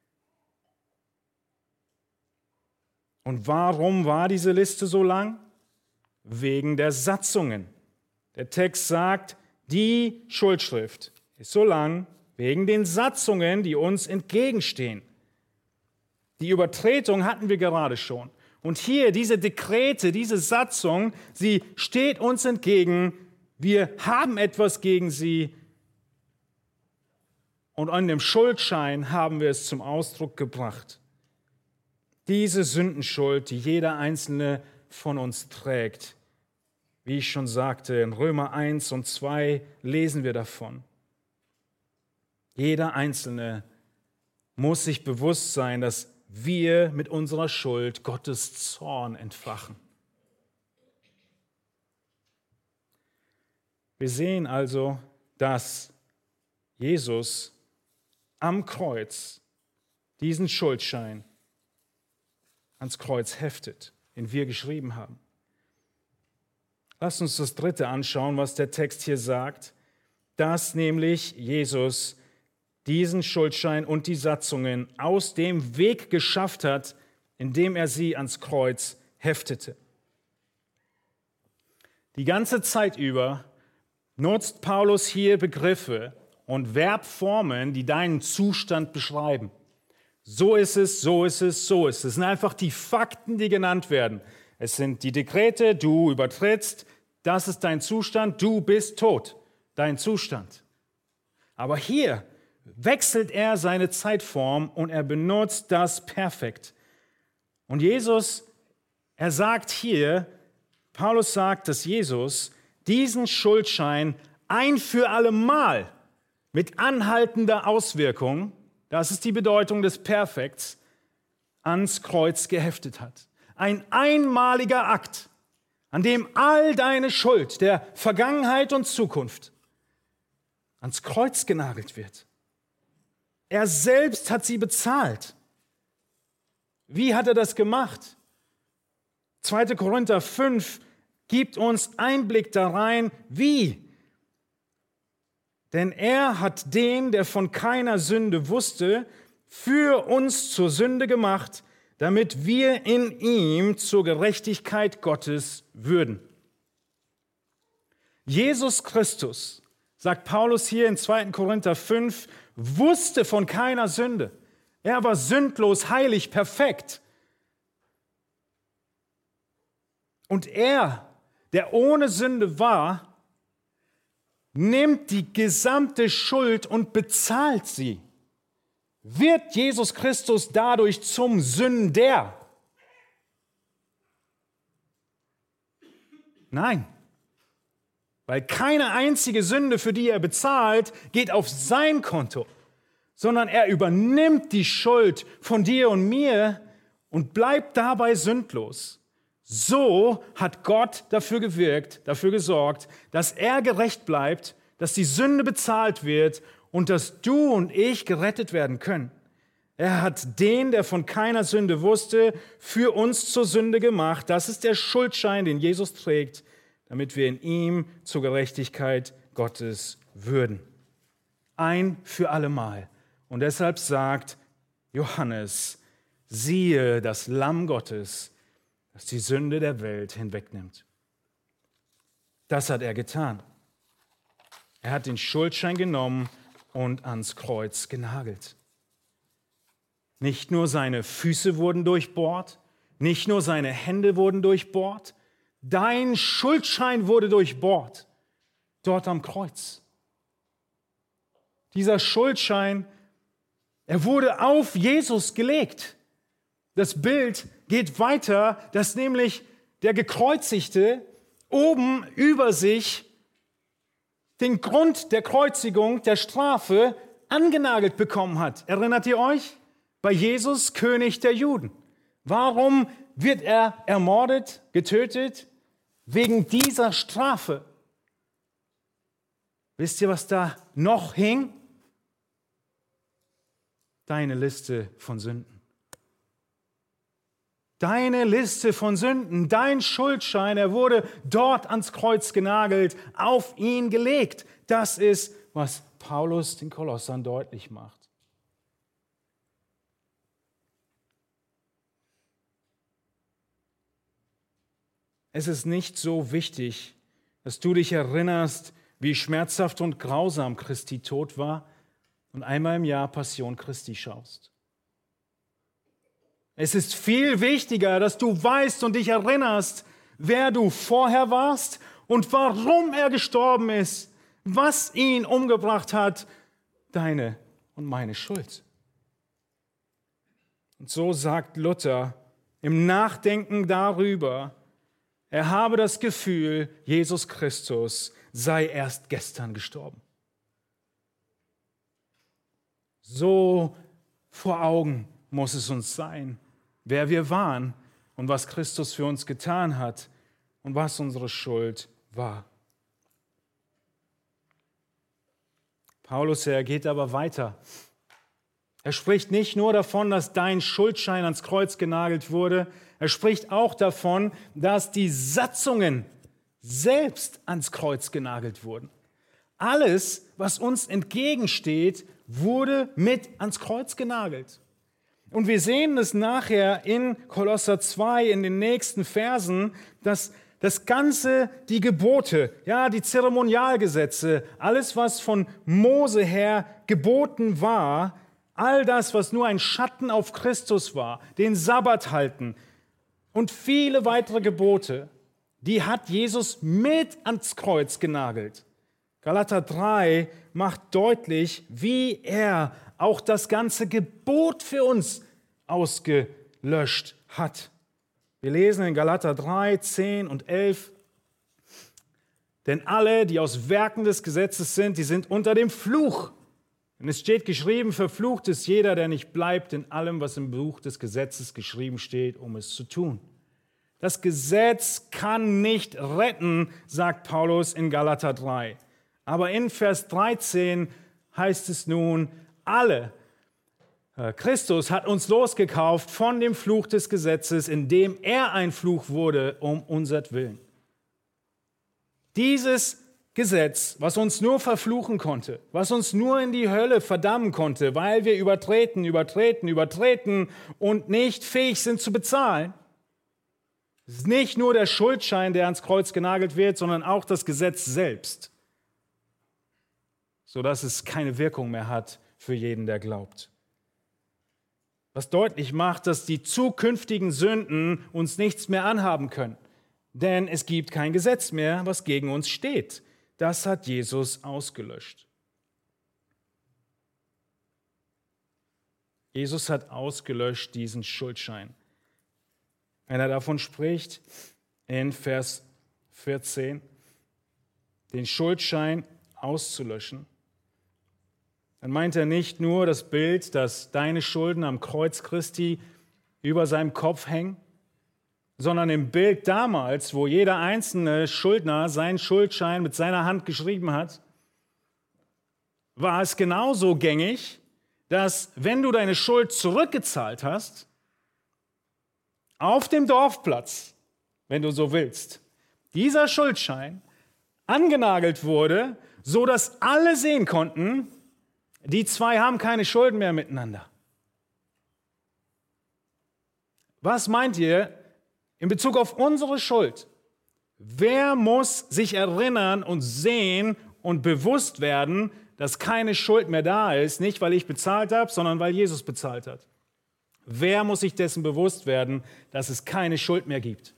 Speaker 2: Und warum war diese Liste so lang? Wegen der Satzungen. Der Text sagt, die Schuldschrift ist so lang wegen den Satzungen, die uns entgegenstehen. Die Übertretung hatten wir gerade schon. Und hier diese Dekrete, diese Satzung, sie steht uns entgegen. Wir haben etwas gegen sie. Und an dem Schuldschein haben wir es zum Ausdruck gebracht. Diese Sündenschuld, die jeder Einzelne von uns trägt. Wie ich schon sagte, in Römer 1 und 2 lesen wir davon. Jeder Einzelne muss sich bewusst sein, dass wir mit unserer Schuld Gottes Zorn entfachen. Wir sehen also, dass Jesus am Kreuz diesen Schuldschein ans Kreuz heftet, den wir geschrieben haben. Lasst uns das Dritte anschauen, was der Text hier sagt, dass nämlich Jesus diesen Schuldschein und die Satzungen aus dem Weg geschafft hat, indem er sie ans Kreuz heftete. Die ganze Zeit über nutzt Paulus hier Begriffe und Verbformen, die deinen Zustand beschreiben. So ist es, so ist es, so ist es. Es sind einfach die Fakten, die genannt werden. Es sind die Dekrete, du übertrittst, das ist dein Zustand, du bist tot, dein Zustand. Aber hier wechselt er seine Zeitform und er benutzt das perfekt. Und er sagt hier, Paulus sagt, dass Jesus diesen Schuldschein ein für alle Mal mit anhaltender Auswirkung, das ist die Bedeutung des Perfekts, ans Kreuz geheftet hat. Ein einmaliger Akt, an dem all deine Schuld der Vergangenheit und Zukunft ans Kreuz genagelt wird. Er selbst hat sie bezahlt. Wie hat er das gemacht? 2. Korinther 5 gibt uns Einblick da rein, wie. Denn er hat den, der von keiner Sünde wusste, für uns zur Sünde gemacht, damit wir in ihm zur Gerechtigkeit Gottes würden. Jesus Christus, sagt Paulus hier in 2. Korinther 5, wusste von keiner Sünde. Er war sündlos, heilig, perfekt. Und er, der ohne Sünde war, nimmt die gesamte Schuld und bezahlt sie. Wird Jesus Christus dadurch zum Sünder? Nein, weil keine einzige Sünde, für die er bezahlt, geht auf sein Konto, sondern er übernimmt die Schuld von dir und mir und bleibt dabei sündlos. So hat Gott dafür gewirkt, dafür gesorgt, dass er gerecht bleibt, dass die Sünde bezahlt wird und dass du und ich gerettet werden können. Er hat den, der von keiner Sünde wusste, für uns zur Sünde gemacht. Das ist der Schuldschein, den Jesus trägt, damit wir in ihm zur Gerechtigkeit Gottes würden. Ein für allemal. Und deshalb sagt Johannes, siehe das Lamm Gottes, das die Sünde der Welt hinwegnimmt. Das hat er getan. Er hat den Schuldschein genommen und ans Kreuz genagelt. Nicht nur seine Füße wurden durchbohrt, nicht nur seine Hände wurden durchbohrt, dein Schuldschein wurde durchbohrt, dort am Kreuz. Dieser Schuldschein, er wurde auf Jesus gelegt. Das Bild geht weiter, dass nämlich der Gekreuzigte oben über sich den Grund der Kreuzigung, der Strafe, angenagelt bekommen hat. Erinnert ihr euch? Bei Jesus, König der Juden. Warum wird er ermordet, getötet? Wegen dieser Strafe. Wisst ihr, was da noch hing? Deine Liste von Sünden. Deine Liste von Sünden, dein Schuldschein, er wurde dort ans Kreuz genagelt, auf ihn gelegt. Das ist, was Paulus den Kolossern deutlich macht. Es ist nicht so wichtig, dass du dich erinnerst, wie schmerzhaft und grausam Christi Tod war und einmal im Jahr Passion Christi schaust. Es ist viel wichtiger, dass du weißt und dich erinnerst, wer du vorher warst und warum er gestorben ist, was ihn umgebracht hat, deine und meine Schuld. Und so sagt Luther im Nachdenken darüber, er habe das Gefühl, Jesus Christus sei erst gestern gestorben. So vor Augen muss es uns sein, wer wir waren und was Christus für uns getan hat und was unsere Schuld war. Paulus, er geht aber weiter. Er spricht nicht nur davon, dass dein Schuldschein ans Kreuz genagelt wurde, er spricht auch davon, dass die Satzungen selbst ans Kreuz genagelt wurden. Alles, was uns entgegensteht, wurde mit ans Kreuz genagelt. Und wir sehen es nachher in Kolosser 2, in den nächsten Versen, dass das Ganze, die Gebote, ja, die Zeremonialgesetze, alles, was von Mose her geboten war, all das, was nur ein Schatten auf Christus war, den Sabbat halten und viele weitere Gebote, die hat Jesus mit ans Kreuz genagelt. Galater 3 macht deutlich, wie er auch das ganze Gebot für uns ausgelöscht hat. Wir lesen in Galater 3, 10 und 11, Denn alle, die aus Werken des Gesetzes sind, die sind unter dem Fluch. Denn es steht geschrieben, verflucht ist jeder, der nicht bleibt in allem, was im Buch des Gesetzes geschrieben steht, um es zu tun. Das Gesetz kann nicht retten, sagt Paulus in Galater 3. Aber in Vers 13 heißt es nun, Christus hat uns losgekauft von dem Fluch des Gesetzes, indem er ein Fluch wurde um unsertwillen. Dieses Gesetz, was uns nur verfluchen konnte, was uns nur in die Hölle verdammen konnte, weil wir übertreten und nicht fähig sind zu bezahlen. Es ist nicht nur der Schuldschein, der ans Kreuz genagelt wird, sondern auch das Gesetz selbst, sodass es keine Wirkung mehr hat für jeden, der glaubt. Was deutlich macht, dass die zukünftigen Sünden uns nichts mehr anhaben können. Denn es gibt kein Gesetz mehr, was gegen uns steht. Das hat Jesus ausgelöscht. Jesus hat ausgelöscht diesen Schuldschein. Wenn er davon spricht, in Vers 14, den Schuldschein auszulöschen, dann meint er nicht nur das Bild, dass deine Schulden am Kreuz Christi über seinem Kopf hängen, sondern im Bild damals, wo jeder einzelne Schuldner seinen Schuldschein mit seiner Hand geschrieben hat, war es genauso gängig, dass wenn du deine Schuld zurückgezahlt hast, auf dem Dorfplatz, wenn du so willst, dieser Schuldschein angenagelt wurde, so dass alle sehen konnten, die zwei haben keine Schulden mehr miteinander. Was meint ihr in Bezug auf unsere Schuld? Wer muss sich erinnern und sehen und bewusst werden, dass keine Schuld mehr da ist, nicht weil ich bezahlt habe, sondern weil Jesus bezahlt hat? Wer muss sich dessen bewusst werden, dass es keine Schuld mehr gibt?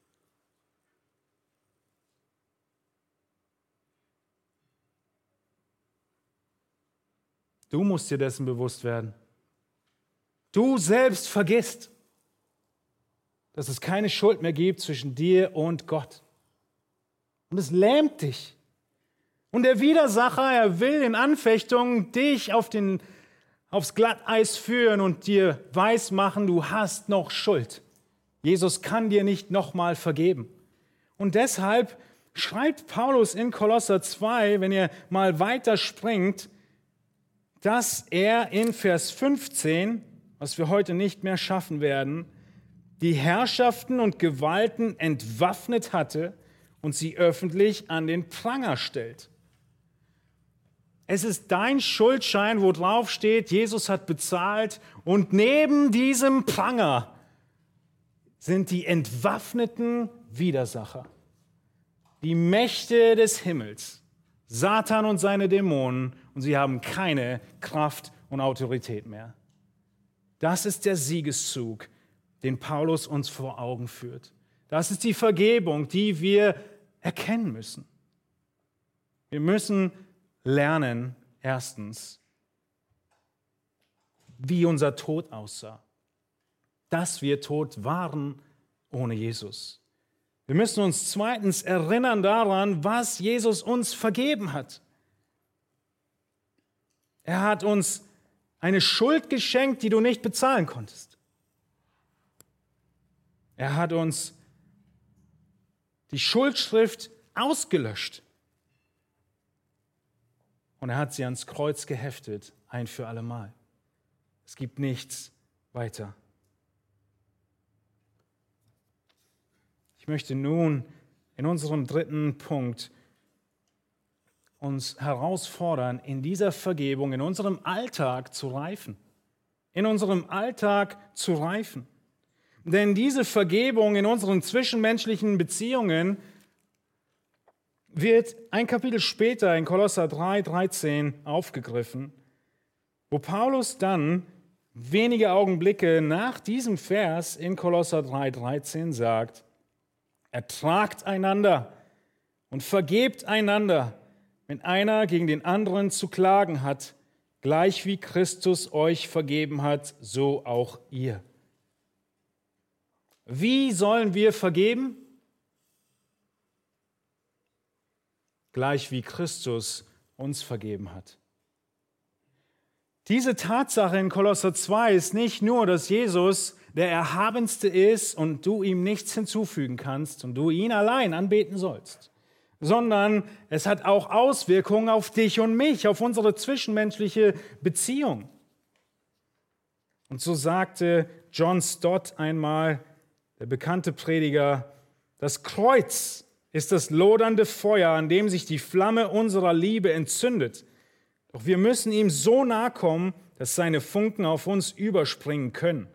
Speaker 2: Du musst dir dessen bewusst werden. Du selbst vergisst, dass es keine Schuld mehr gibt zwischen dir und Gott. Und es lähmt dich. Und der Widersacher, er will in Anfechtungen dich aufs Glatteis führen und dir weismachen, du hast noch Schuld. Jesus kann dir nicht nochmal vergeben. Und deshalb schreibt Paulus in Kolosser 2, wenn ihr mal weiter springt, dass er in Vers 15, was wir heute nicht mehr schaffen werden, die Herrschaften und Gewalten entwaffnet hatte und sie öffentlich an den Pranger stellt. Es ist dein Schuldschein, wo drauf steht, Jesus hat bezahlt, und neben diesem Pranger sind die entwaffneten Widersacher, die Mächte des Himmels, Satan und seine Dämonen, und sie haben keine Kraft und Autorität mehr. Das ist der Siegeszug, den Paulus uns vor Augen führt. Das ist die Vergebung, die wir erkennen müssen. Wir müssen lernen, erstens, wie unser Tod aussah. Dass wir tot waren ohne Jesus. Wir müssen uns zweitens erinnern daran, was Jesus uns vergeben hat. Er hat uns eine Schuld geschenkt, die du nicht bezahlen konntest. Er hat uns die Schuldschrift ausgelöscht. Und er hat sie ans Kreuz geheftet, ein für allemal. Es gibt nichts weiter. Ich möchte nun in unserem dritten Punkt uns herausfordern, in dieser Vergebung, in unserem Alltag zu reifen. In unserem Alltag zu reifen. Denn diese Vergebung in unseren zwischenmenschlichen Beziehungen wird ein Kapitel später in Kolosser 3,13 aufgegriffen, wo Paulus dann wenige Augenblicke nach diesem Vers in Kolosser 3,13 sagt: Ertragt einander und vergebt einander, wenn einer gegen den anderen zu klagen hat, gleich wie Christus euch vergeben hat, so auch ihr. Wie sollen wir vergeben? gleich wie Christus uns vergeben hat. Diese Tatsache in Kolosser 2 ist nicht nur, dass Jesus der Erhabenste ist und du ihm nichts hinzufügen kannst und du ihn allein anbeten sollst, sondern es hat auch Auswirkungen auf dich und mich, auf unsere zwischenmenschliche Beziehung. Und so sagte John Stott einmal, der bekannte Prediger, das Kreuz ist das lodernde Feuer, an dem sich die Flamme unserer Liebe entzündet. Doch wir müssen ihm so nahe kommen, dass seine Funken auf uns überspringen können.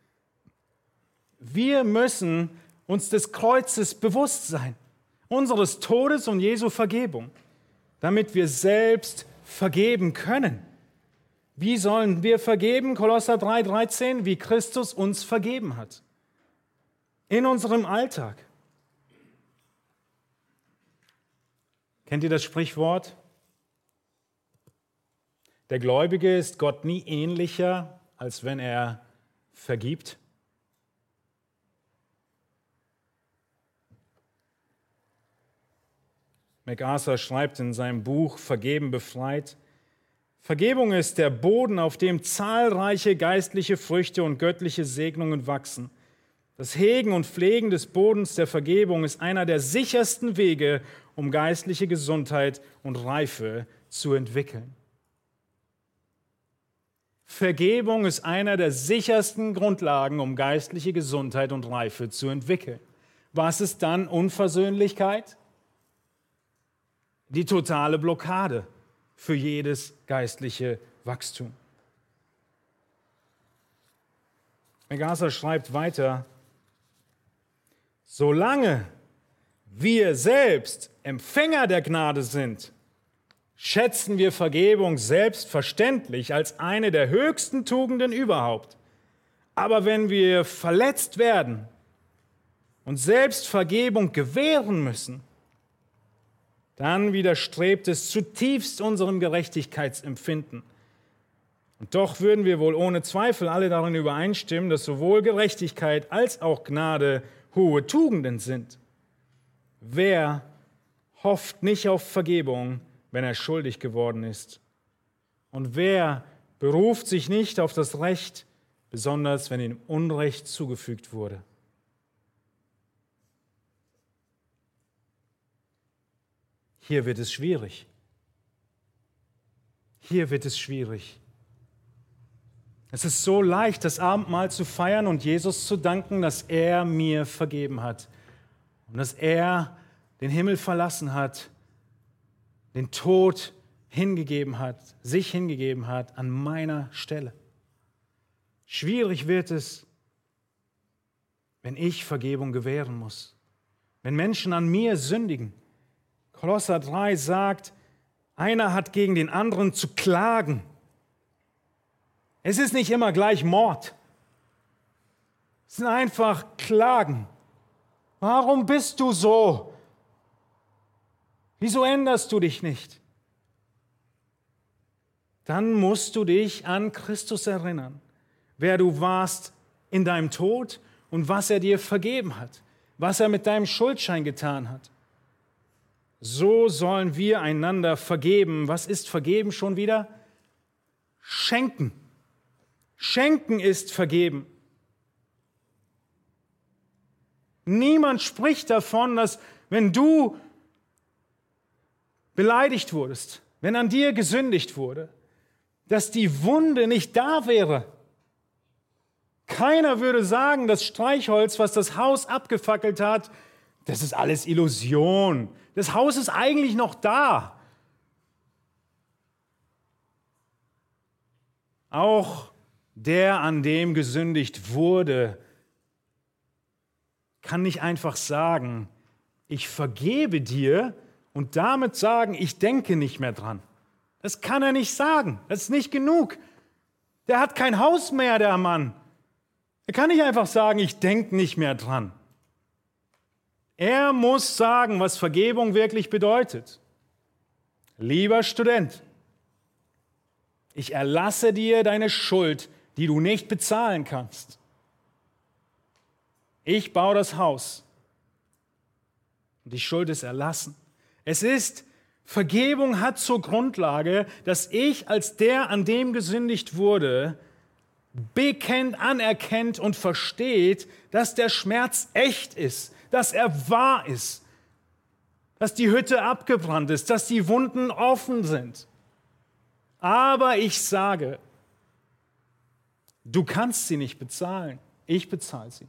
Speaker 2: Wir müssen uns des Kreuzes bewusst sein, unseres Todes und Jesu Vergebung, damit wir selbst vergeben können. Wie sollen wir vergeben? Kolosser 3,13, wie Christus uns vergeben hat. In unserem Alltag. Kennt ihr das Sprichwort? Der Gläubige ist Gott nie ähnlicher, als wenn er vergibt. MacArthur schreibt in seinem Buch Vergeben befreit: Vergebung ist der Boden, auf dem zahlreiche geistliche Früchte und göttliche Segnungen wachsen. Das Hegen und Pflegen des Bodens der Vergebung ist einer der sichersten Wege, um geistliche Gesundheit und Reife zu entwickeln. Vergebung ist einer der sichersten Grundlagen, um geistliche Gesundheit und Reife zu entwickeln. Was ist dann Unversöhnlichkeit? Die totale Blockade für jedes geistliche Wachstum. MacArthur schreibt weiter: Solange wir selbst Empfänger der Gnade sind, schätzen wir Vergebung selbstverständlich als eine der höchsten Tugenden überhaupt. Aber wenn wir verletzt werden und selbst Vergebung gewähren müssen, dann widerstrebt es zutiefst unserem Gerechtigkeitsempfinden. Und doch würden wir wohl ohne Zweifel alle darin übereinstimmen, dass sowohl Gerechtigkeit als auch Gnade hohe Tugenden sind. Wer hofft nicht auf Vergebung, wenn er schuldig geworden ist? Und wer beruft sich nicht auf das Recht, besonders wenn ihm Unrecht zugefügt wurde? Hier wird es schwierig. Hier wird es schwierig. Es ist so leicht, das Abendmahl zu feiern und Jesus zu danken, dass er mir vergeben hat und dass er den Himmel verlassen hat, den Tod hingegeben hat, sich hingegeben hat an meiner Stelle. Schwierig wird es, wenn ich Vergebung gewähren muss, wenn Menschen an mir sündigen. Kolosser 3 sagt, einer hat gegen den anderen zu klagen. Es ist nicht immer gleich Mord. Es sind einfach Klagen. Warum bist du so? Wieso änderst du dich nicht? Dann musst du dich an Christus erinnern, wer du warst in deinem Tod und was er dir vergeben hat, was er mit deinem Schuldschein getan hat. So sollen wir einander vergeben. Was ist vergeben schon wieder? Schenken. Schenken ist vergeben. Niemand spricht davon, dass wenn du beleidigt wurdest, wenn an dir gesündigt wurde, dass die Wunde nicht da wäre. Keiner würde sagen, das Streichholz, was das Haus abgefackelt hat, das ist alles Illusion. Das Haus ist eigentlich noch da. Auch der, an dem gesündigt wurde, kann nicht einfach sagen, ich vergebe dir und damit sagen, ich denke nicht mehr dran. Das kann er nicht sagen. Das ist nicht genug. Der hat kein Haus mehr, der Mann. Er kann nicht einfach sagen, ich denke nicht mehr dran. Er muss sagen, was Vergebung wirklich bedeutet. Lieber Student, ich erlasse dir deine Schuld, die du nicht bezahlen kannst. Ich baue das Haus und die Schuld ist erlassen. Es ist Vergebung hat zur Grundlage, dass ich als der, an dem gesündigt wurde, bekennt, anerkennt und versteht, dass der Schmerz echt ist, dass er wahr ist, dass die Hütte abgebrannt ist, dass die Wunden offen sind. Aber ich sage, du kannst sie nicht bezahlen, ich bezahle sie.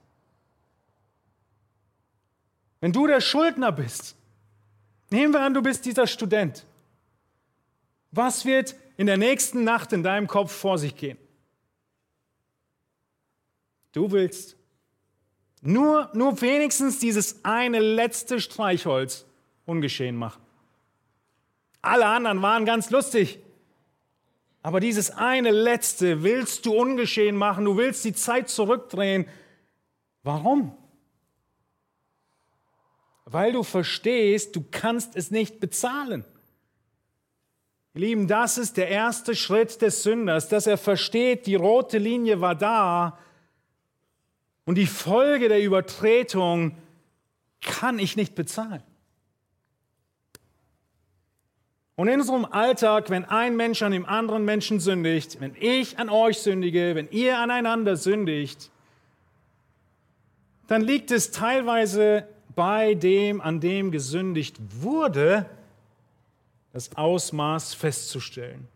Speaker 2: Wenn du der Schuldner bist, nehmen wir an, du bist dieser Student. Was wird in der nächsten Nacht in deinem Kopf vor sich gehen? Du willst nur wenigstens dieses eine letzte Streichholz ungeschehen machen. Alle anderen waren ganz lustig. Aber dieses eine letzte willst du ungeschehen machen. Du willst die Zeit zurückdrehen. Warum? Weil du verstehst, du kannst es nicht bezahlen. Ihr Lieben, das ist der erste Schritt des Sünders, dass er versteht, die rote Linie war da und die Folge der Übertretung kann ich nicht bezahlen. Und in unserem Alltag, wenn ein Mensch an dem anderen Menschen sündigt, wenn ich an euch sündige, wenn ihr aneinander sündigt, dann liegt es teilweise bei dem, an dem gesündigt wurde, das Ausmaß festzustellen.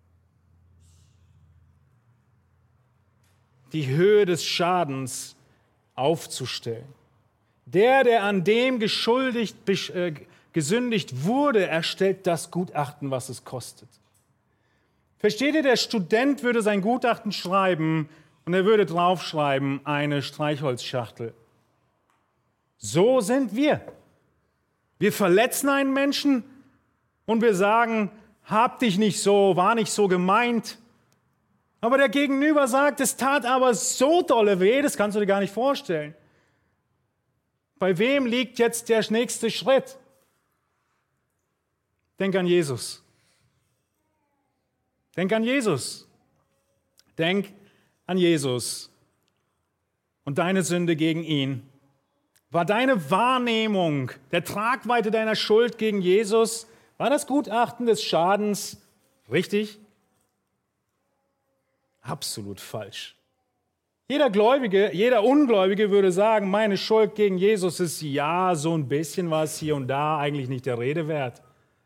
Speaker 2: Die Höhe des Schadens aufzustellen. Der an dem gesündigt wurde, erstellt das Gutachten, was es kostet. Versteht ihr, der Student würde sein Gutachten schreiben und er würde draufschreiben, eine Streichholzschachtel. So sind wir. Wir verletzen einen Menschen und wir sagen, hab dich nicht so, war nicht so gemeint. Aber der Gegenüber sagt, es tat aber so dolle weh, das kannst du dir gar nicht vorstellen. Bei wem liegt jetzt der nächste Schritt? Denk an Jesus. Denk an Jesus. Denk an Jesus und deine Sünde gegen ihn. War deine Wahrnehmung der Tragweite deiner Schuld gegen Jesus, war das Gutachten des Schadens richtig? Absolut falsch. Jeder Gläubige, jeder Ungläubige würde sagen, meine Schuld gegen Jesus ist ja so ein bisschen was hier und da, eigentlich nicht der Rede wert.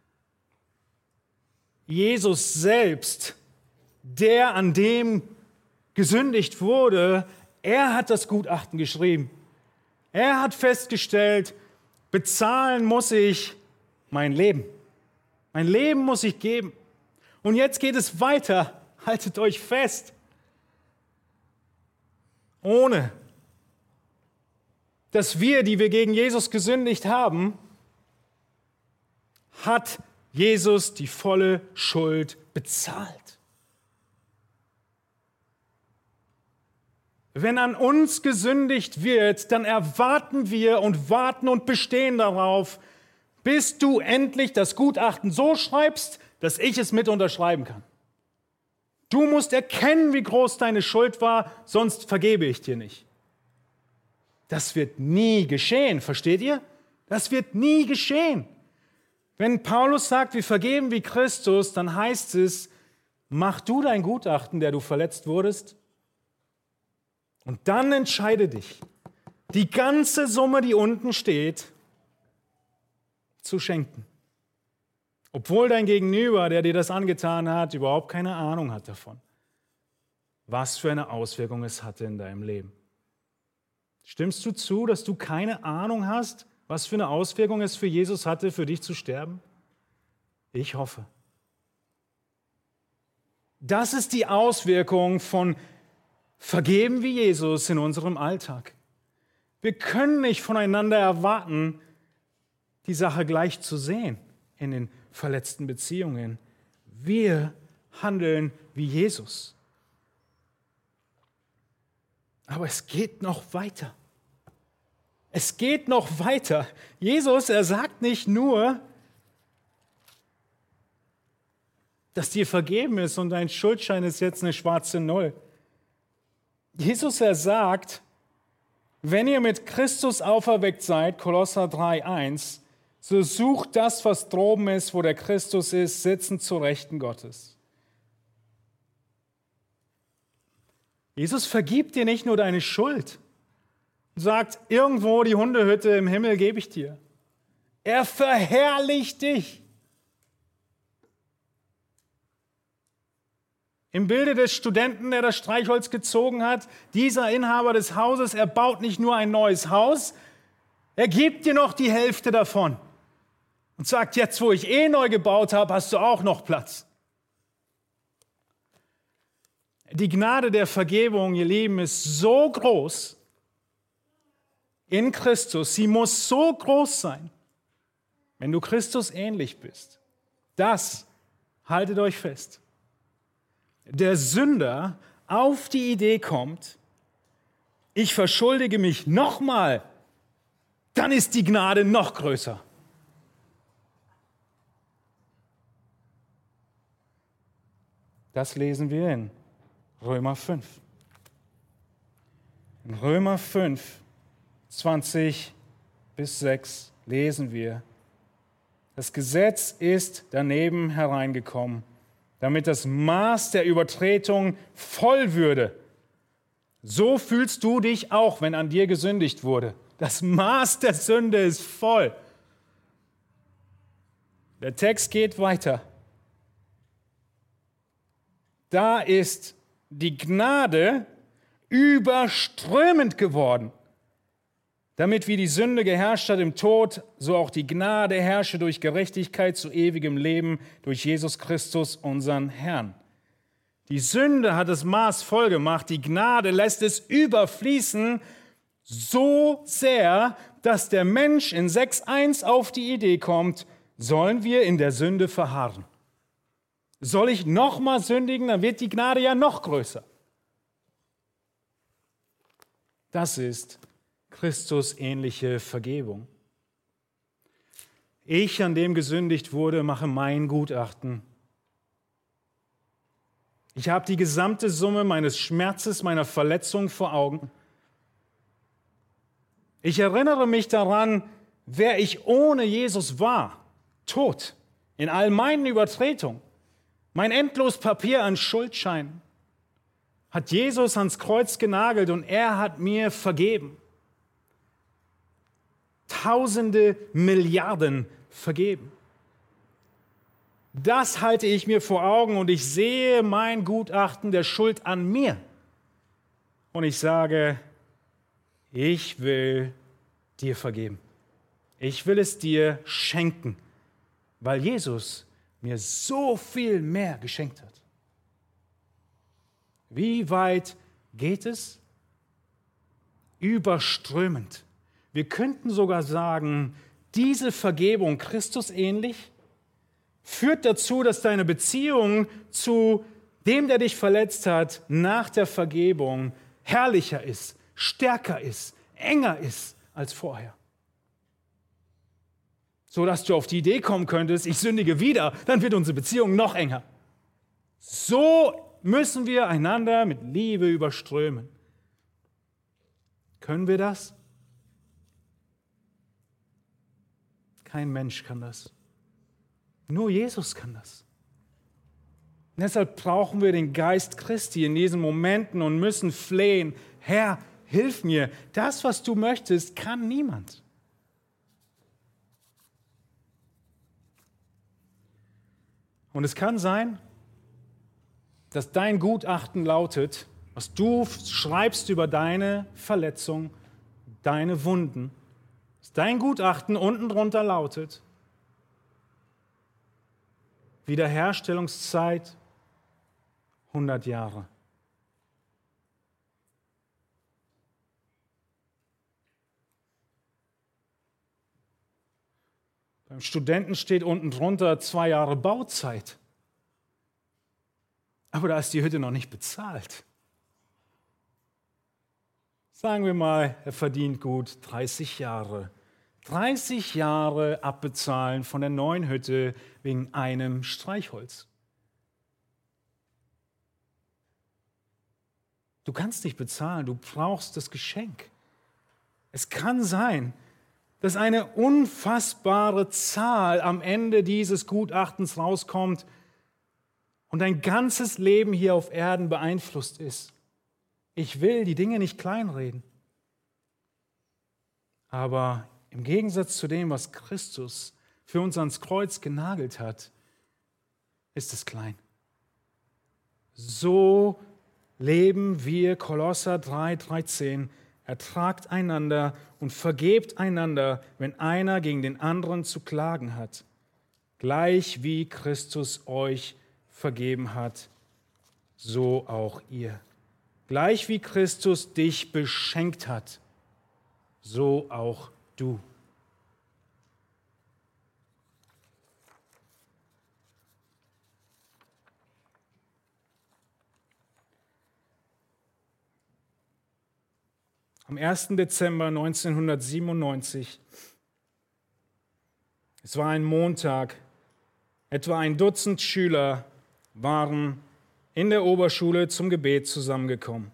Speaker 2: Jesus selbst, der an dem gesündigt wurde, er hat das Gutachten geschrieben. Er hat festgestellt, bezahlen muss ich mein Leben. Mein Leben muss ich geben. Und jetzt geht es weiter. Haltet euch fest. Ohne dass wir, die wir gegen Jesus gesündigt haben, hat Jesus die volle Schuld bezahlt. Wenn an uns gesündigt wird, dann erwarten wir und warten und bestehen darauf, bis du endlich das Gutachten so schreibst, dass ich es mit unterschreiben kann. Du musst erkennen, wie groß deine Schuld war, sonst vergebe ich dir nicht. Das wird nie geschehen, versteht ihr? Das wird nie geschehen. Wenn Paulus sagt, wir vergeben wie Christus, dann heißt es, mach du dein Gutachten, der du verletzt wurdest, und dann entscheide dich, die ganze Summe, die unten steht, zu schenken. Obwohl dein Gegenüber, der dir das angetan hat, überhaupt keine Ahnung hat davon, was für eine Auswirkung es hatte in deinem Leben. Stimmst du zu, dass du keine Ahnung hast, was für eine Auswirkung es für Jesus hatte, für dich zu sterben? Ich hoffe. Das ist die Auswirkung von Vergeben wie Jesus in unserem Alltag. Wir können nicht voneinander erwarten, die Sache gleich zu sehen in den verletzten Beziehungen. Wir handeln wie Jesus. Aber es geht noch weiter. Es geht noch weiter. Jesus, er sagt nicht nur, dass dir vergeben ist und dein Schuldschein ist jetzt eine schwarze Null. Jesus, er sagt, wenn ihr mit Christus auferweckt seid, Kolosser 3,1, so such das, was droben ist, wo der Christus ist, sitzend zur Rechten Gottes. Jesus vergibt dir nicht nur deine Schuld und sagt, irgendwo die Hundehütte im Himmel gebe ich dir. Er verherrlicht dich. Im Bilde des Studenten, der das Streichholz gezogen hat, dieser Inhaber des Hauses, er baut nicht nur ein neues Haus, er gibt dir noch die Hälfte davon und sagt, jetzt wo ich neu gebaut habe, hast du auch noch Platz. Die Gnade der Vergebung, ihr Lieben, ist so groß in Christus, sie muss so groß sein, wenn du Christus ähnlich bist. Das, haltet euch fest, der Sünder auf die Idee kommt, ich verschuldige mich nochmal, dann ist die Gnade noch größer. Das lesen wir in Römer 5. In Römer 5, 20 bis 6 lesen wir, das Gesetz ist daneben hereingekommen, damit das Maß der Übertretung voll würde. So fühlst du dich auch, wenn an dir gesündigt wurde. Das Maß der Sünde ist voll. Der Text geht weiter. Da ist die Gnade überströmend geworden. Damit wie die Sünde geherrscht hat im Tod, so auch die Gnade herrsche durch Gerechtigkeit zu ewigem Leben durch Jesus Christus, unseren Herrn. Die Sünde hat das Maß voll gemacht, die Gnade lässt es überfließen, so sehr, dass der Mensch in 6,1 auf die Idee kommt, sollen wir in der Sünde verharren. Soll ich nochmal sündigen, dann wird die Gnade ja noch größer. Das ist Christus ähnliche Vergebung. Ich, an dem gesündigt wurde, mache mein Gutachten. Ich habe die gesamte Summe meines Schmerzes, meiner Verletzung vor Augen. Ich erinnere mich daran, wer ich ohne Jesus war, tot, in all meinen Übertretungen. Mein endlos Papier an Schuldscheinen hat Jesus ans Kreuz genagelt und er hat mir vergeben. Tausende Milliarden vergeben. Das halte ich mir vor Augen und ich sehe mein Gutachten der Schuld an mir. Und ich sage, ich will dir vergeben. Ich will es dir schenken, weil Jesus mir so viel mehr geschenkt hat. Wie weit geht es? Überströmend. Wir könnten sogar sagen, diese Vergebung, Christus ähnlich, führt dazu, dass deine Beziehung zu dem, der dich verletzt hat, nach der Vergebung herrlicher ist, stärker ist, enger ist als vorher. So dass du auf die Idee kommen könntest, ich sündige wieder, dann wird unsere Beziehung noch enger. So müssen wir einander mit Liebe überströmen. Können wir das? Kein Mensch kann das. Nur Jesus kann das. Und deshalb brauchen wir den Geist Christi in diesen Momenten und müssen flehen. Herr, hilf mir. Das, was du möchtest, kann niemand. Und es kann sein, dass dein Gutachten lautet, was du schreibst über deine Verletzung, deine Wunden, dass dein Gutachten unten drunter lautet, Wiederherstellungszeit 100 Jahre. Beim Studenten steht unten drunter 2 Jahre Bauzeit. Aber da ist die Hütte noch nicht bezahlt. Sagen wir mal, er verdient gut 30 Jahre. 30 Jahre abbezahlen von der neuen Hütte wegen einem Streichholz. Du kannst nicht bezahlen, du brauchst das Geschenk. Es kann sein, dass eine unfassbare Zahl am Ende dieses Gutachtens rauskommt und dein ganzes Leben hier auf Erden beeinflusst ist. Ich will die Dinge nicht kleinreden. Aber im Gegensatz zu dem, was Christus für uns ans Kreuz genagelt hat, ist es klein. So leben wir, Kolosser 3,13, ertragt einander und vergebt einander, wenn einer gegen den anderen zu klagen hat, gleich wie Christus euch vergeben hat, so auch ihr. Gleich wie Christus dich beschenkt hat, so auch du. Am 1. Dezember 1997, es war ein Montag, etwa ein Dutzend Schüler waren in der Oberschule zum Gebet zusammengekommen.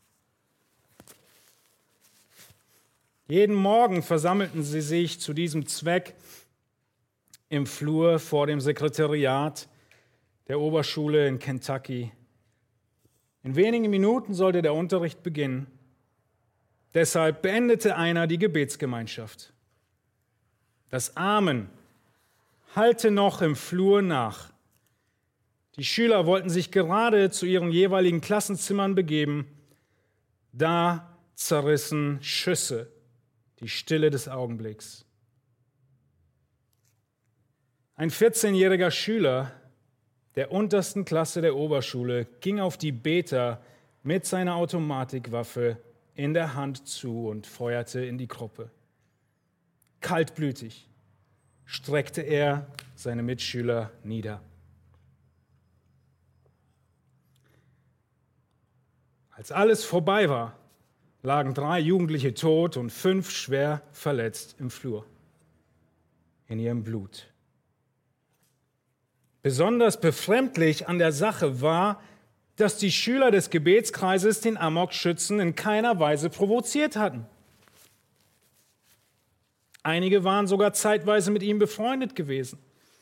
Speaker 2: Jeden Morgen versammelten sie sich zu diesem Zweck im Flur vor dem Sekretariat der Oberschule in Kentucky. In wenigen Minuten sollte der Unterricht beginnen. Deshalb beendete einer die Gebetsgemeinschaft. Das Amen hallte noch im Flur nach. Die Schüler wollten sich gerade zu ihren jeweiligen Klassenzimmern begeben. Da zerrissen Schüsse die Stille des Augenblicks. Ein 14-jähriger Schüler der untersten Klasse der Oberschule ging auf die Beter mit seiner Automatikwaffe in der Hand zu und feuerte in die Gruppe. Kaltblütig streckte er seine Mitschüler nieder. Als alles vorbei war, lagen 3 Jugendliche tot und 5 schwer verletzt im Flur, in ihrem Blut. Besonders befremdlich an der Sache war, dass die Schüler des Gebetskreises den Amokschützen in keiner Weise provoziert hatten. Einige waren sogar zeitweise mit ihm befreundet gewesen.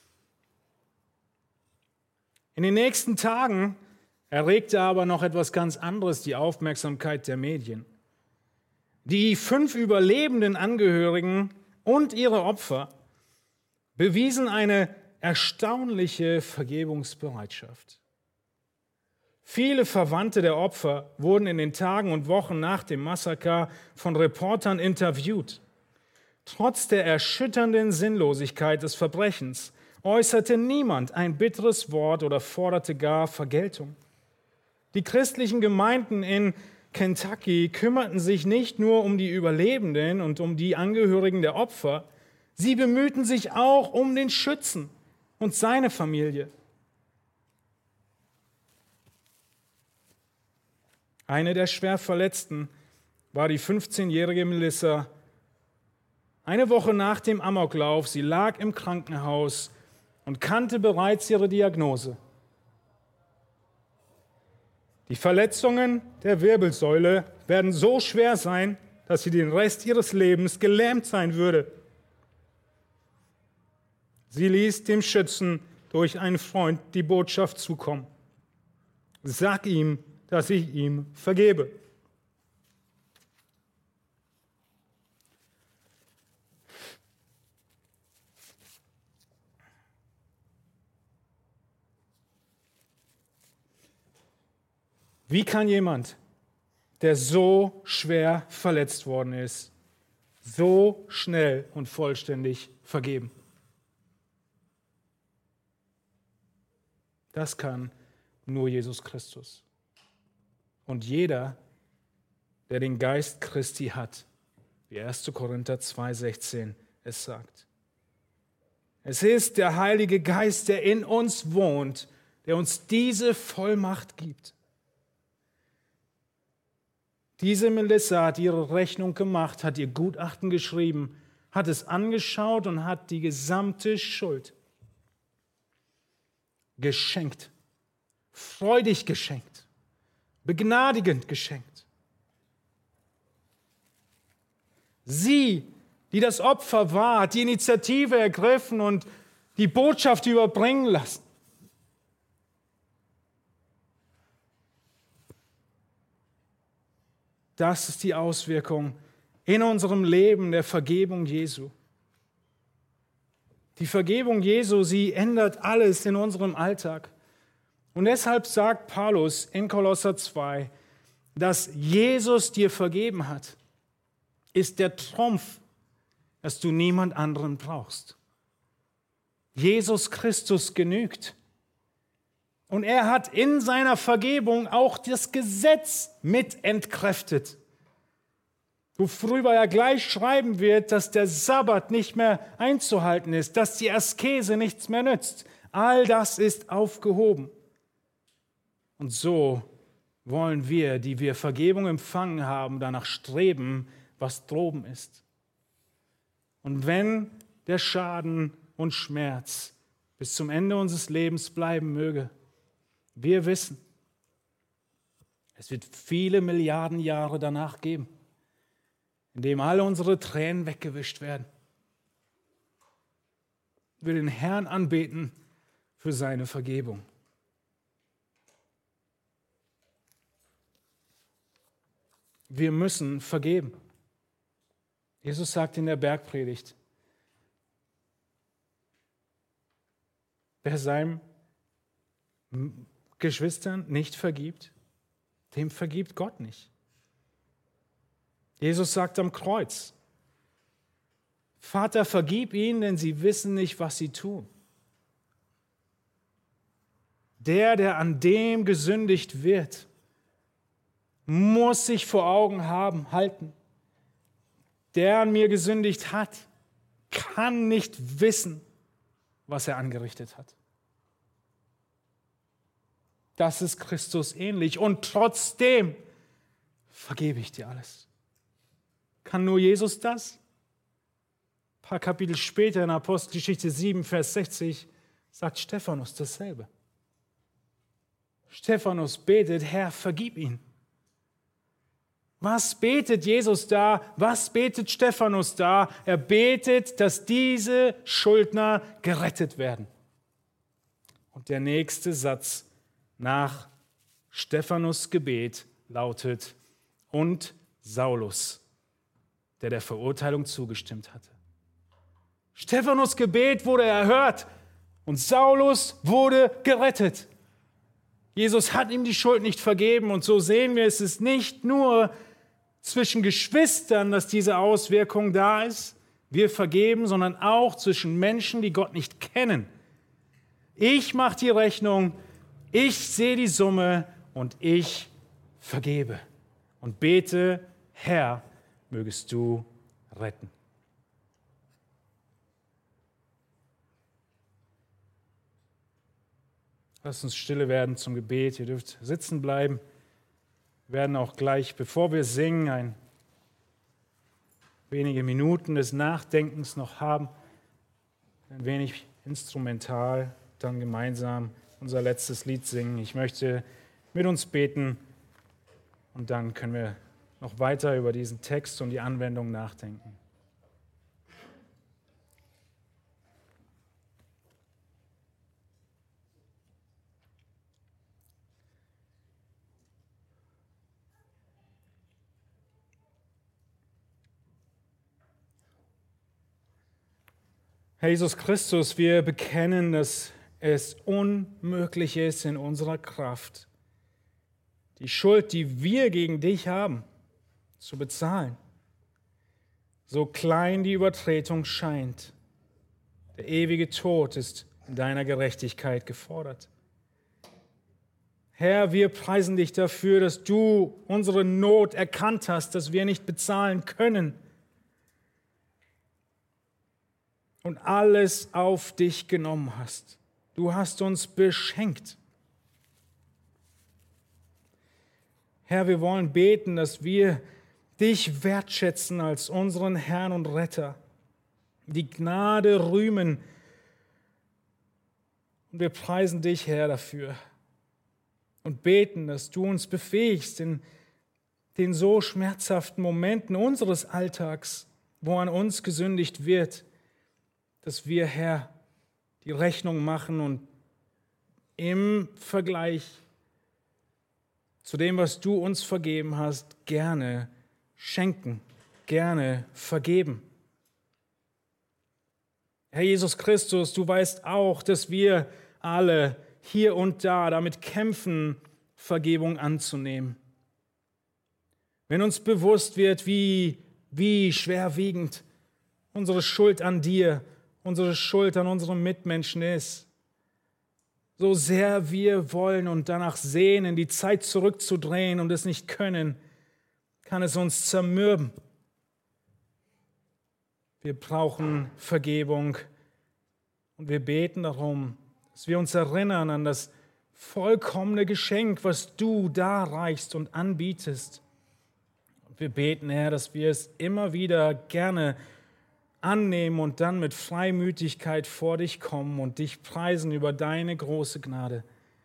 Speaker 2: In den nächsten Tagen erregte aber noch etwas ganz anderes die Aufmerksamkeit der Medien. Die 5 überlebenden Angehörigen und ihre Opfer bewiesen eine erstaunliche Vergebungsbereitschaft. Viele Verwandte der Opfer wurden in den Tagen und Wochen nach dem Massaker von Reportern interviewt. Trotz der erschütternden Sinnlosigkeit des Verbrechens äußerte niemand ein bitteres Wort oder forderte gar Vergeltung. Die christlichen Gemeinden in Kentucky kümmerten sich nicht nur um die Überlebenden und um die Angehörigen der Opfer, sie bemühten sich auch um den Schützen und seine Familie. Eine der Schwerverletzten war die 15-jährige Melissa. Eine Woche nach dem Amoklauf, sie lag im Krankenhaus und kannte bereits ihre Diagnose. Die Verletzungen der Wirbelsäule werden so schwer sein, dass sie den Rest ihres Lebens gelähmt sein würde. Sie ließ dem Schützen durch einen Freund die Botschaft zukommen: Sag ihm, dass ich ihm vergebe. Wie kann jemand, der so schwer verletzt worden ist, so schnell und vollständig vergeben? Das kann nur Jesus Christus. Und jeder, der den Geist Christi hat, wie 1. Korinther 2,16 es sagt. Es ist der Heilige Geist, der in uns wohnt, der uns diese Vollmacht gibt. Diese Melissa hat ihre Rechnung gemacht, hat ihr Gutachten geschrieben, hat es angeschaut und hat die gesamte Schuld geschenkt, freudig geschenkt, begnadigend geschenkt. Sie die das Opfer war, hat die Initiative ergriffen und die Botschaft überbringen lassen. Das ist die Auswirkung in unserem Leben der Vergebung Jesu. Die Vergebung Jesu, sie ändert alles in unserem Alltag. Und deshalb sagt Paulus in Kolosser 2, dass Jesus dir vergeben hat, ist der Trumpf, dass du niemand anderen brauchst. Jesus Christus genügt. Und er hat in seiner Vergebung auch das Gesetz mit entkräftet. Worüber er gleich schreiben wird, dass der Sabbat nicht mehr einzuhalten ist, dass die Askese nichts mehr nützt. All das ist aufgehoben. Und so wollen wir, die wir Vergebung empfangen haben, danach streben, was droben ist. Und wenn der Schaden und Schmerz bis zum Ende unseres Lebens bleiben möge, wir wissen, es wird viele Milliarden Jahre danach geben, in dem alle unsere Tränen weggewischt werden. Wir den Herrn anbeten für seine Vergebung. Wir müssen vergeben. Jesus sagt in der Bergpredigt, wer seinem Geschwistern nicht vergibt, dem vergibt Gott nicht. Jesus sagt am Kreuz, Vater, vergib ihnen, denn sie wissen nicht, was sie tun. Der an dem gesündigt wird, muss sich vor Augen halten. Der an mir gesündigt hat, kann nicht wissen, was er angerichtet hat. Das ist Christus ähnlich und trotzdem vergebe ich dir alles. Kann nur Jesus das? Ein paar Kapitel später in Apostelgeschichte 7, Vers 60 sagt Stephanus dasselbe. Stephanus betet, Herr, vergib ihn. Was betet Jesus da? Was betet Stephanus da? Er betet, dass diese Schuldner gerettet werden. Und der nächste Satz nach Stephanus' Gebet lautet, und Saulus, der Verurteilung zugestimmt hatte. Stephanus' Gebet wurde erhört und Saulus wurde gerettet. Jesus hat ihm die Schuld nicht vergeben und so sehen wir, es ist nicht nur zwischen Geschwistern, dass diese Auswirkung da ist, wir vergeben, sondern auch zwischen Menschen, die Gott nicht kennen. Ich mache die Rechnung, ich sehe die Summe und ich vergebe und bete, Herr, mögest du retten. Lasst uns stille werden zum Gebet. Ihr dürft sitzen bleiben. Wir werden auch gleich, bevor wir singen, wenige Minuten des Nachdenkens noch haben. Ein wenig instrumental, dann gemeinsam unser letztes Lied singen. Ich möchte mit uns beten und dann können wir noch weiter über diesen Text und die Anwendung nachdenken. Herr Jesus Christus, wir bekennen, dass es unmöglich ist in unserer Kraft, die Schuld, die wir gegen dich haben, zu bezahlen. So klein die Übertretung scheint, der ewige Tod ist in deiner Gerechtigkeit gefordert. Herr, wir preisen dich dafür, dass du unsere Not erkannt hast, dass wir nicht bezahlen können und alles auf dich genommen hast. Du hast uns beschenkt. Herr, wir wollen beten, dass wir dich wertschätzen als unseren Herrn und Retter, die Gnade rühmen. Und wir preisen dich, Herr, dafür und beten, dass du uns befähigst, in den so schmerzhaften Momenten unseres Alltags wo an uns gesündigt wird, dass wir, Herr, die Rechnung machen und im Vergleich zu dem, was du uns vergeben hast, gerne schenken, gerne vergeben. Herr Jesus Christus, du weißt auch, dass wir alle hier und da damit kämpfen, Vergebung anzunehmen. Wenn uns bewusst wird, wie schwerwiegend unsere Schuld an dir, unsere Schuld an unseren Mitmenschen ist, so sehr wir wollen und danach sehnen, die Zeit zurückzudrehen und es nicht können, kann es uns zermürben. Wir brauchen Vergebung und wir beten darum, dass wir uns erinnern an das vollkommene Geschenk, was du darreichst und anbietest. Und wir beten, Herr, dass wir es immer wieder gerne annehmen und dann mit Freimütigkeit vor dich kommen und dich preisen über deine große Gnade.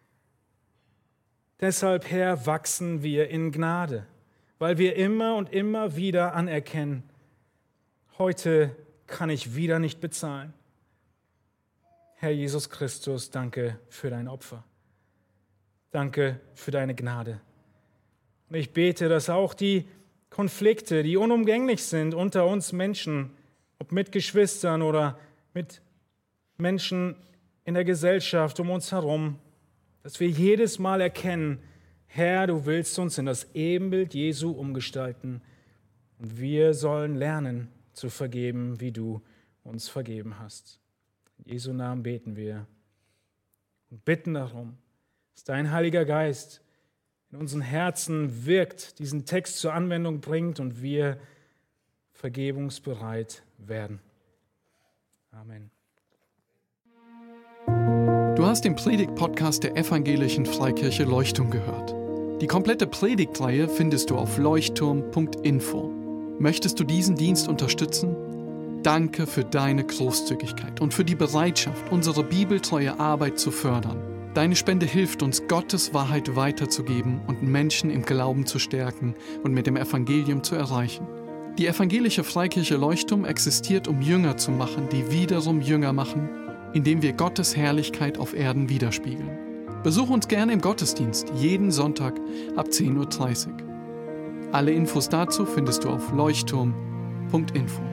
Speaker 2: Deshalb, Herr, wachsen wir in Gnade, weil wir immer und immer wieder anerkennen, heute kann ich wieder nicht bezahlen. Herr Jesus Christus, danke für dein Opfer. Danke für deine Gnade. Und ich bete, dass auch die Konflikte, die unumgänglich sind unter uns Menschen, ob mit Geschwistern oder mit Menschen in der Gesellschaft um uns herum, dass wir jedes Mal erkennen, Herr, du willst uns in das Ebenbild Jesu umgestalten und wir sollen lernen zu vergeben, wie du uns vergeben hast. In Jesu Namen beten wir und bitten darum, dass dein Heiliger Geist in unseren Herzen wirkt, diesen Text zur Anwendung bringt und wir vergebungsbereit werden. Amen.
Speaker 1: Du hast den Predigt-Podcast der Evangelischen Freikirche Leuchtung gehört. Die komplette Predigtreihe findest du auf leuchtturm.info. Möchtest du diesen Dienst unterstützen? Danke für deine Großzügigkeit und für die Bereitschaft, unsere bibeltreue Arbeit zu fördern. Deine Spende hilft uns, Gottes Wahrheit weiterzugeben und Menschen im Glauben zu stärken und mit dem Evangelium zu erreichen. Die Evangelische Freikirche Leuchtturm existiert, um Jünger zu machen, die wiederum Jünger machen, indem wir Gottes Herrlichkeit auf Erden widerspiegeln. Besuch uns gerne im Gottesdienst, jeden Sonntag ab 10:30 Uhr. Alle Infos dazu findest du auf leuchtturm.info.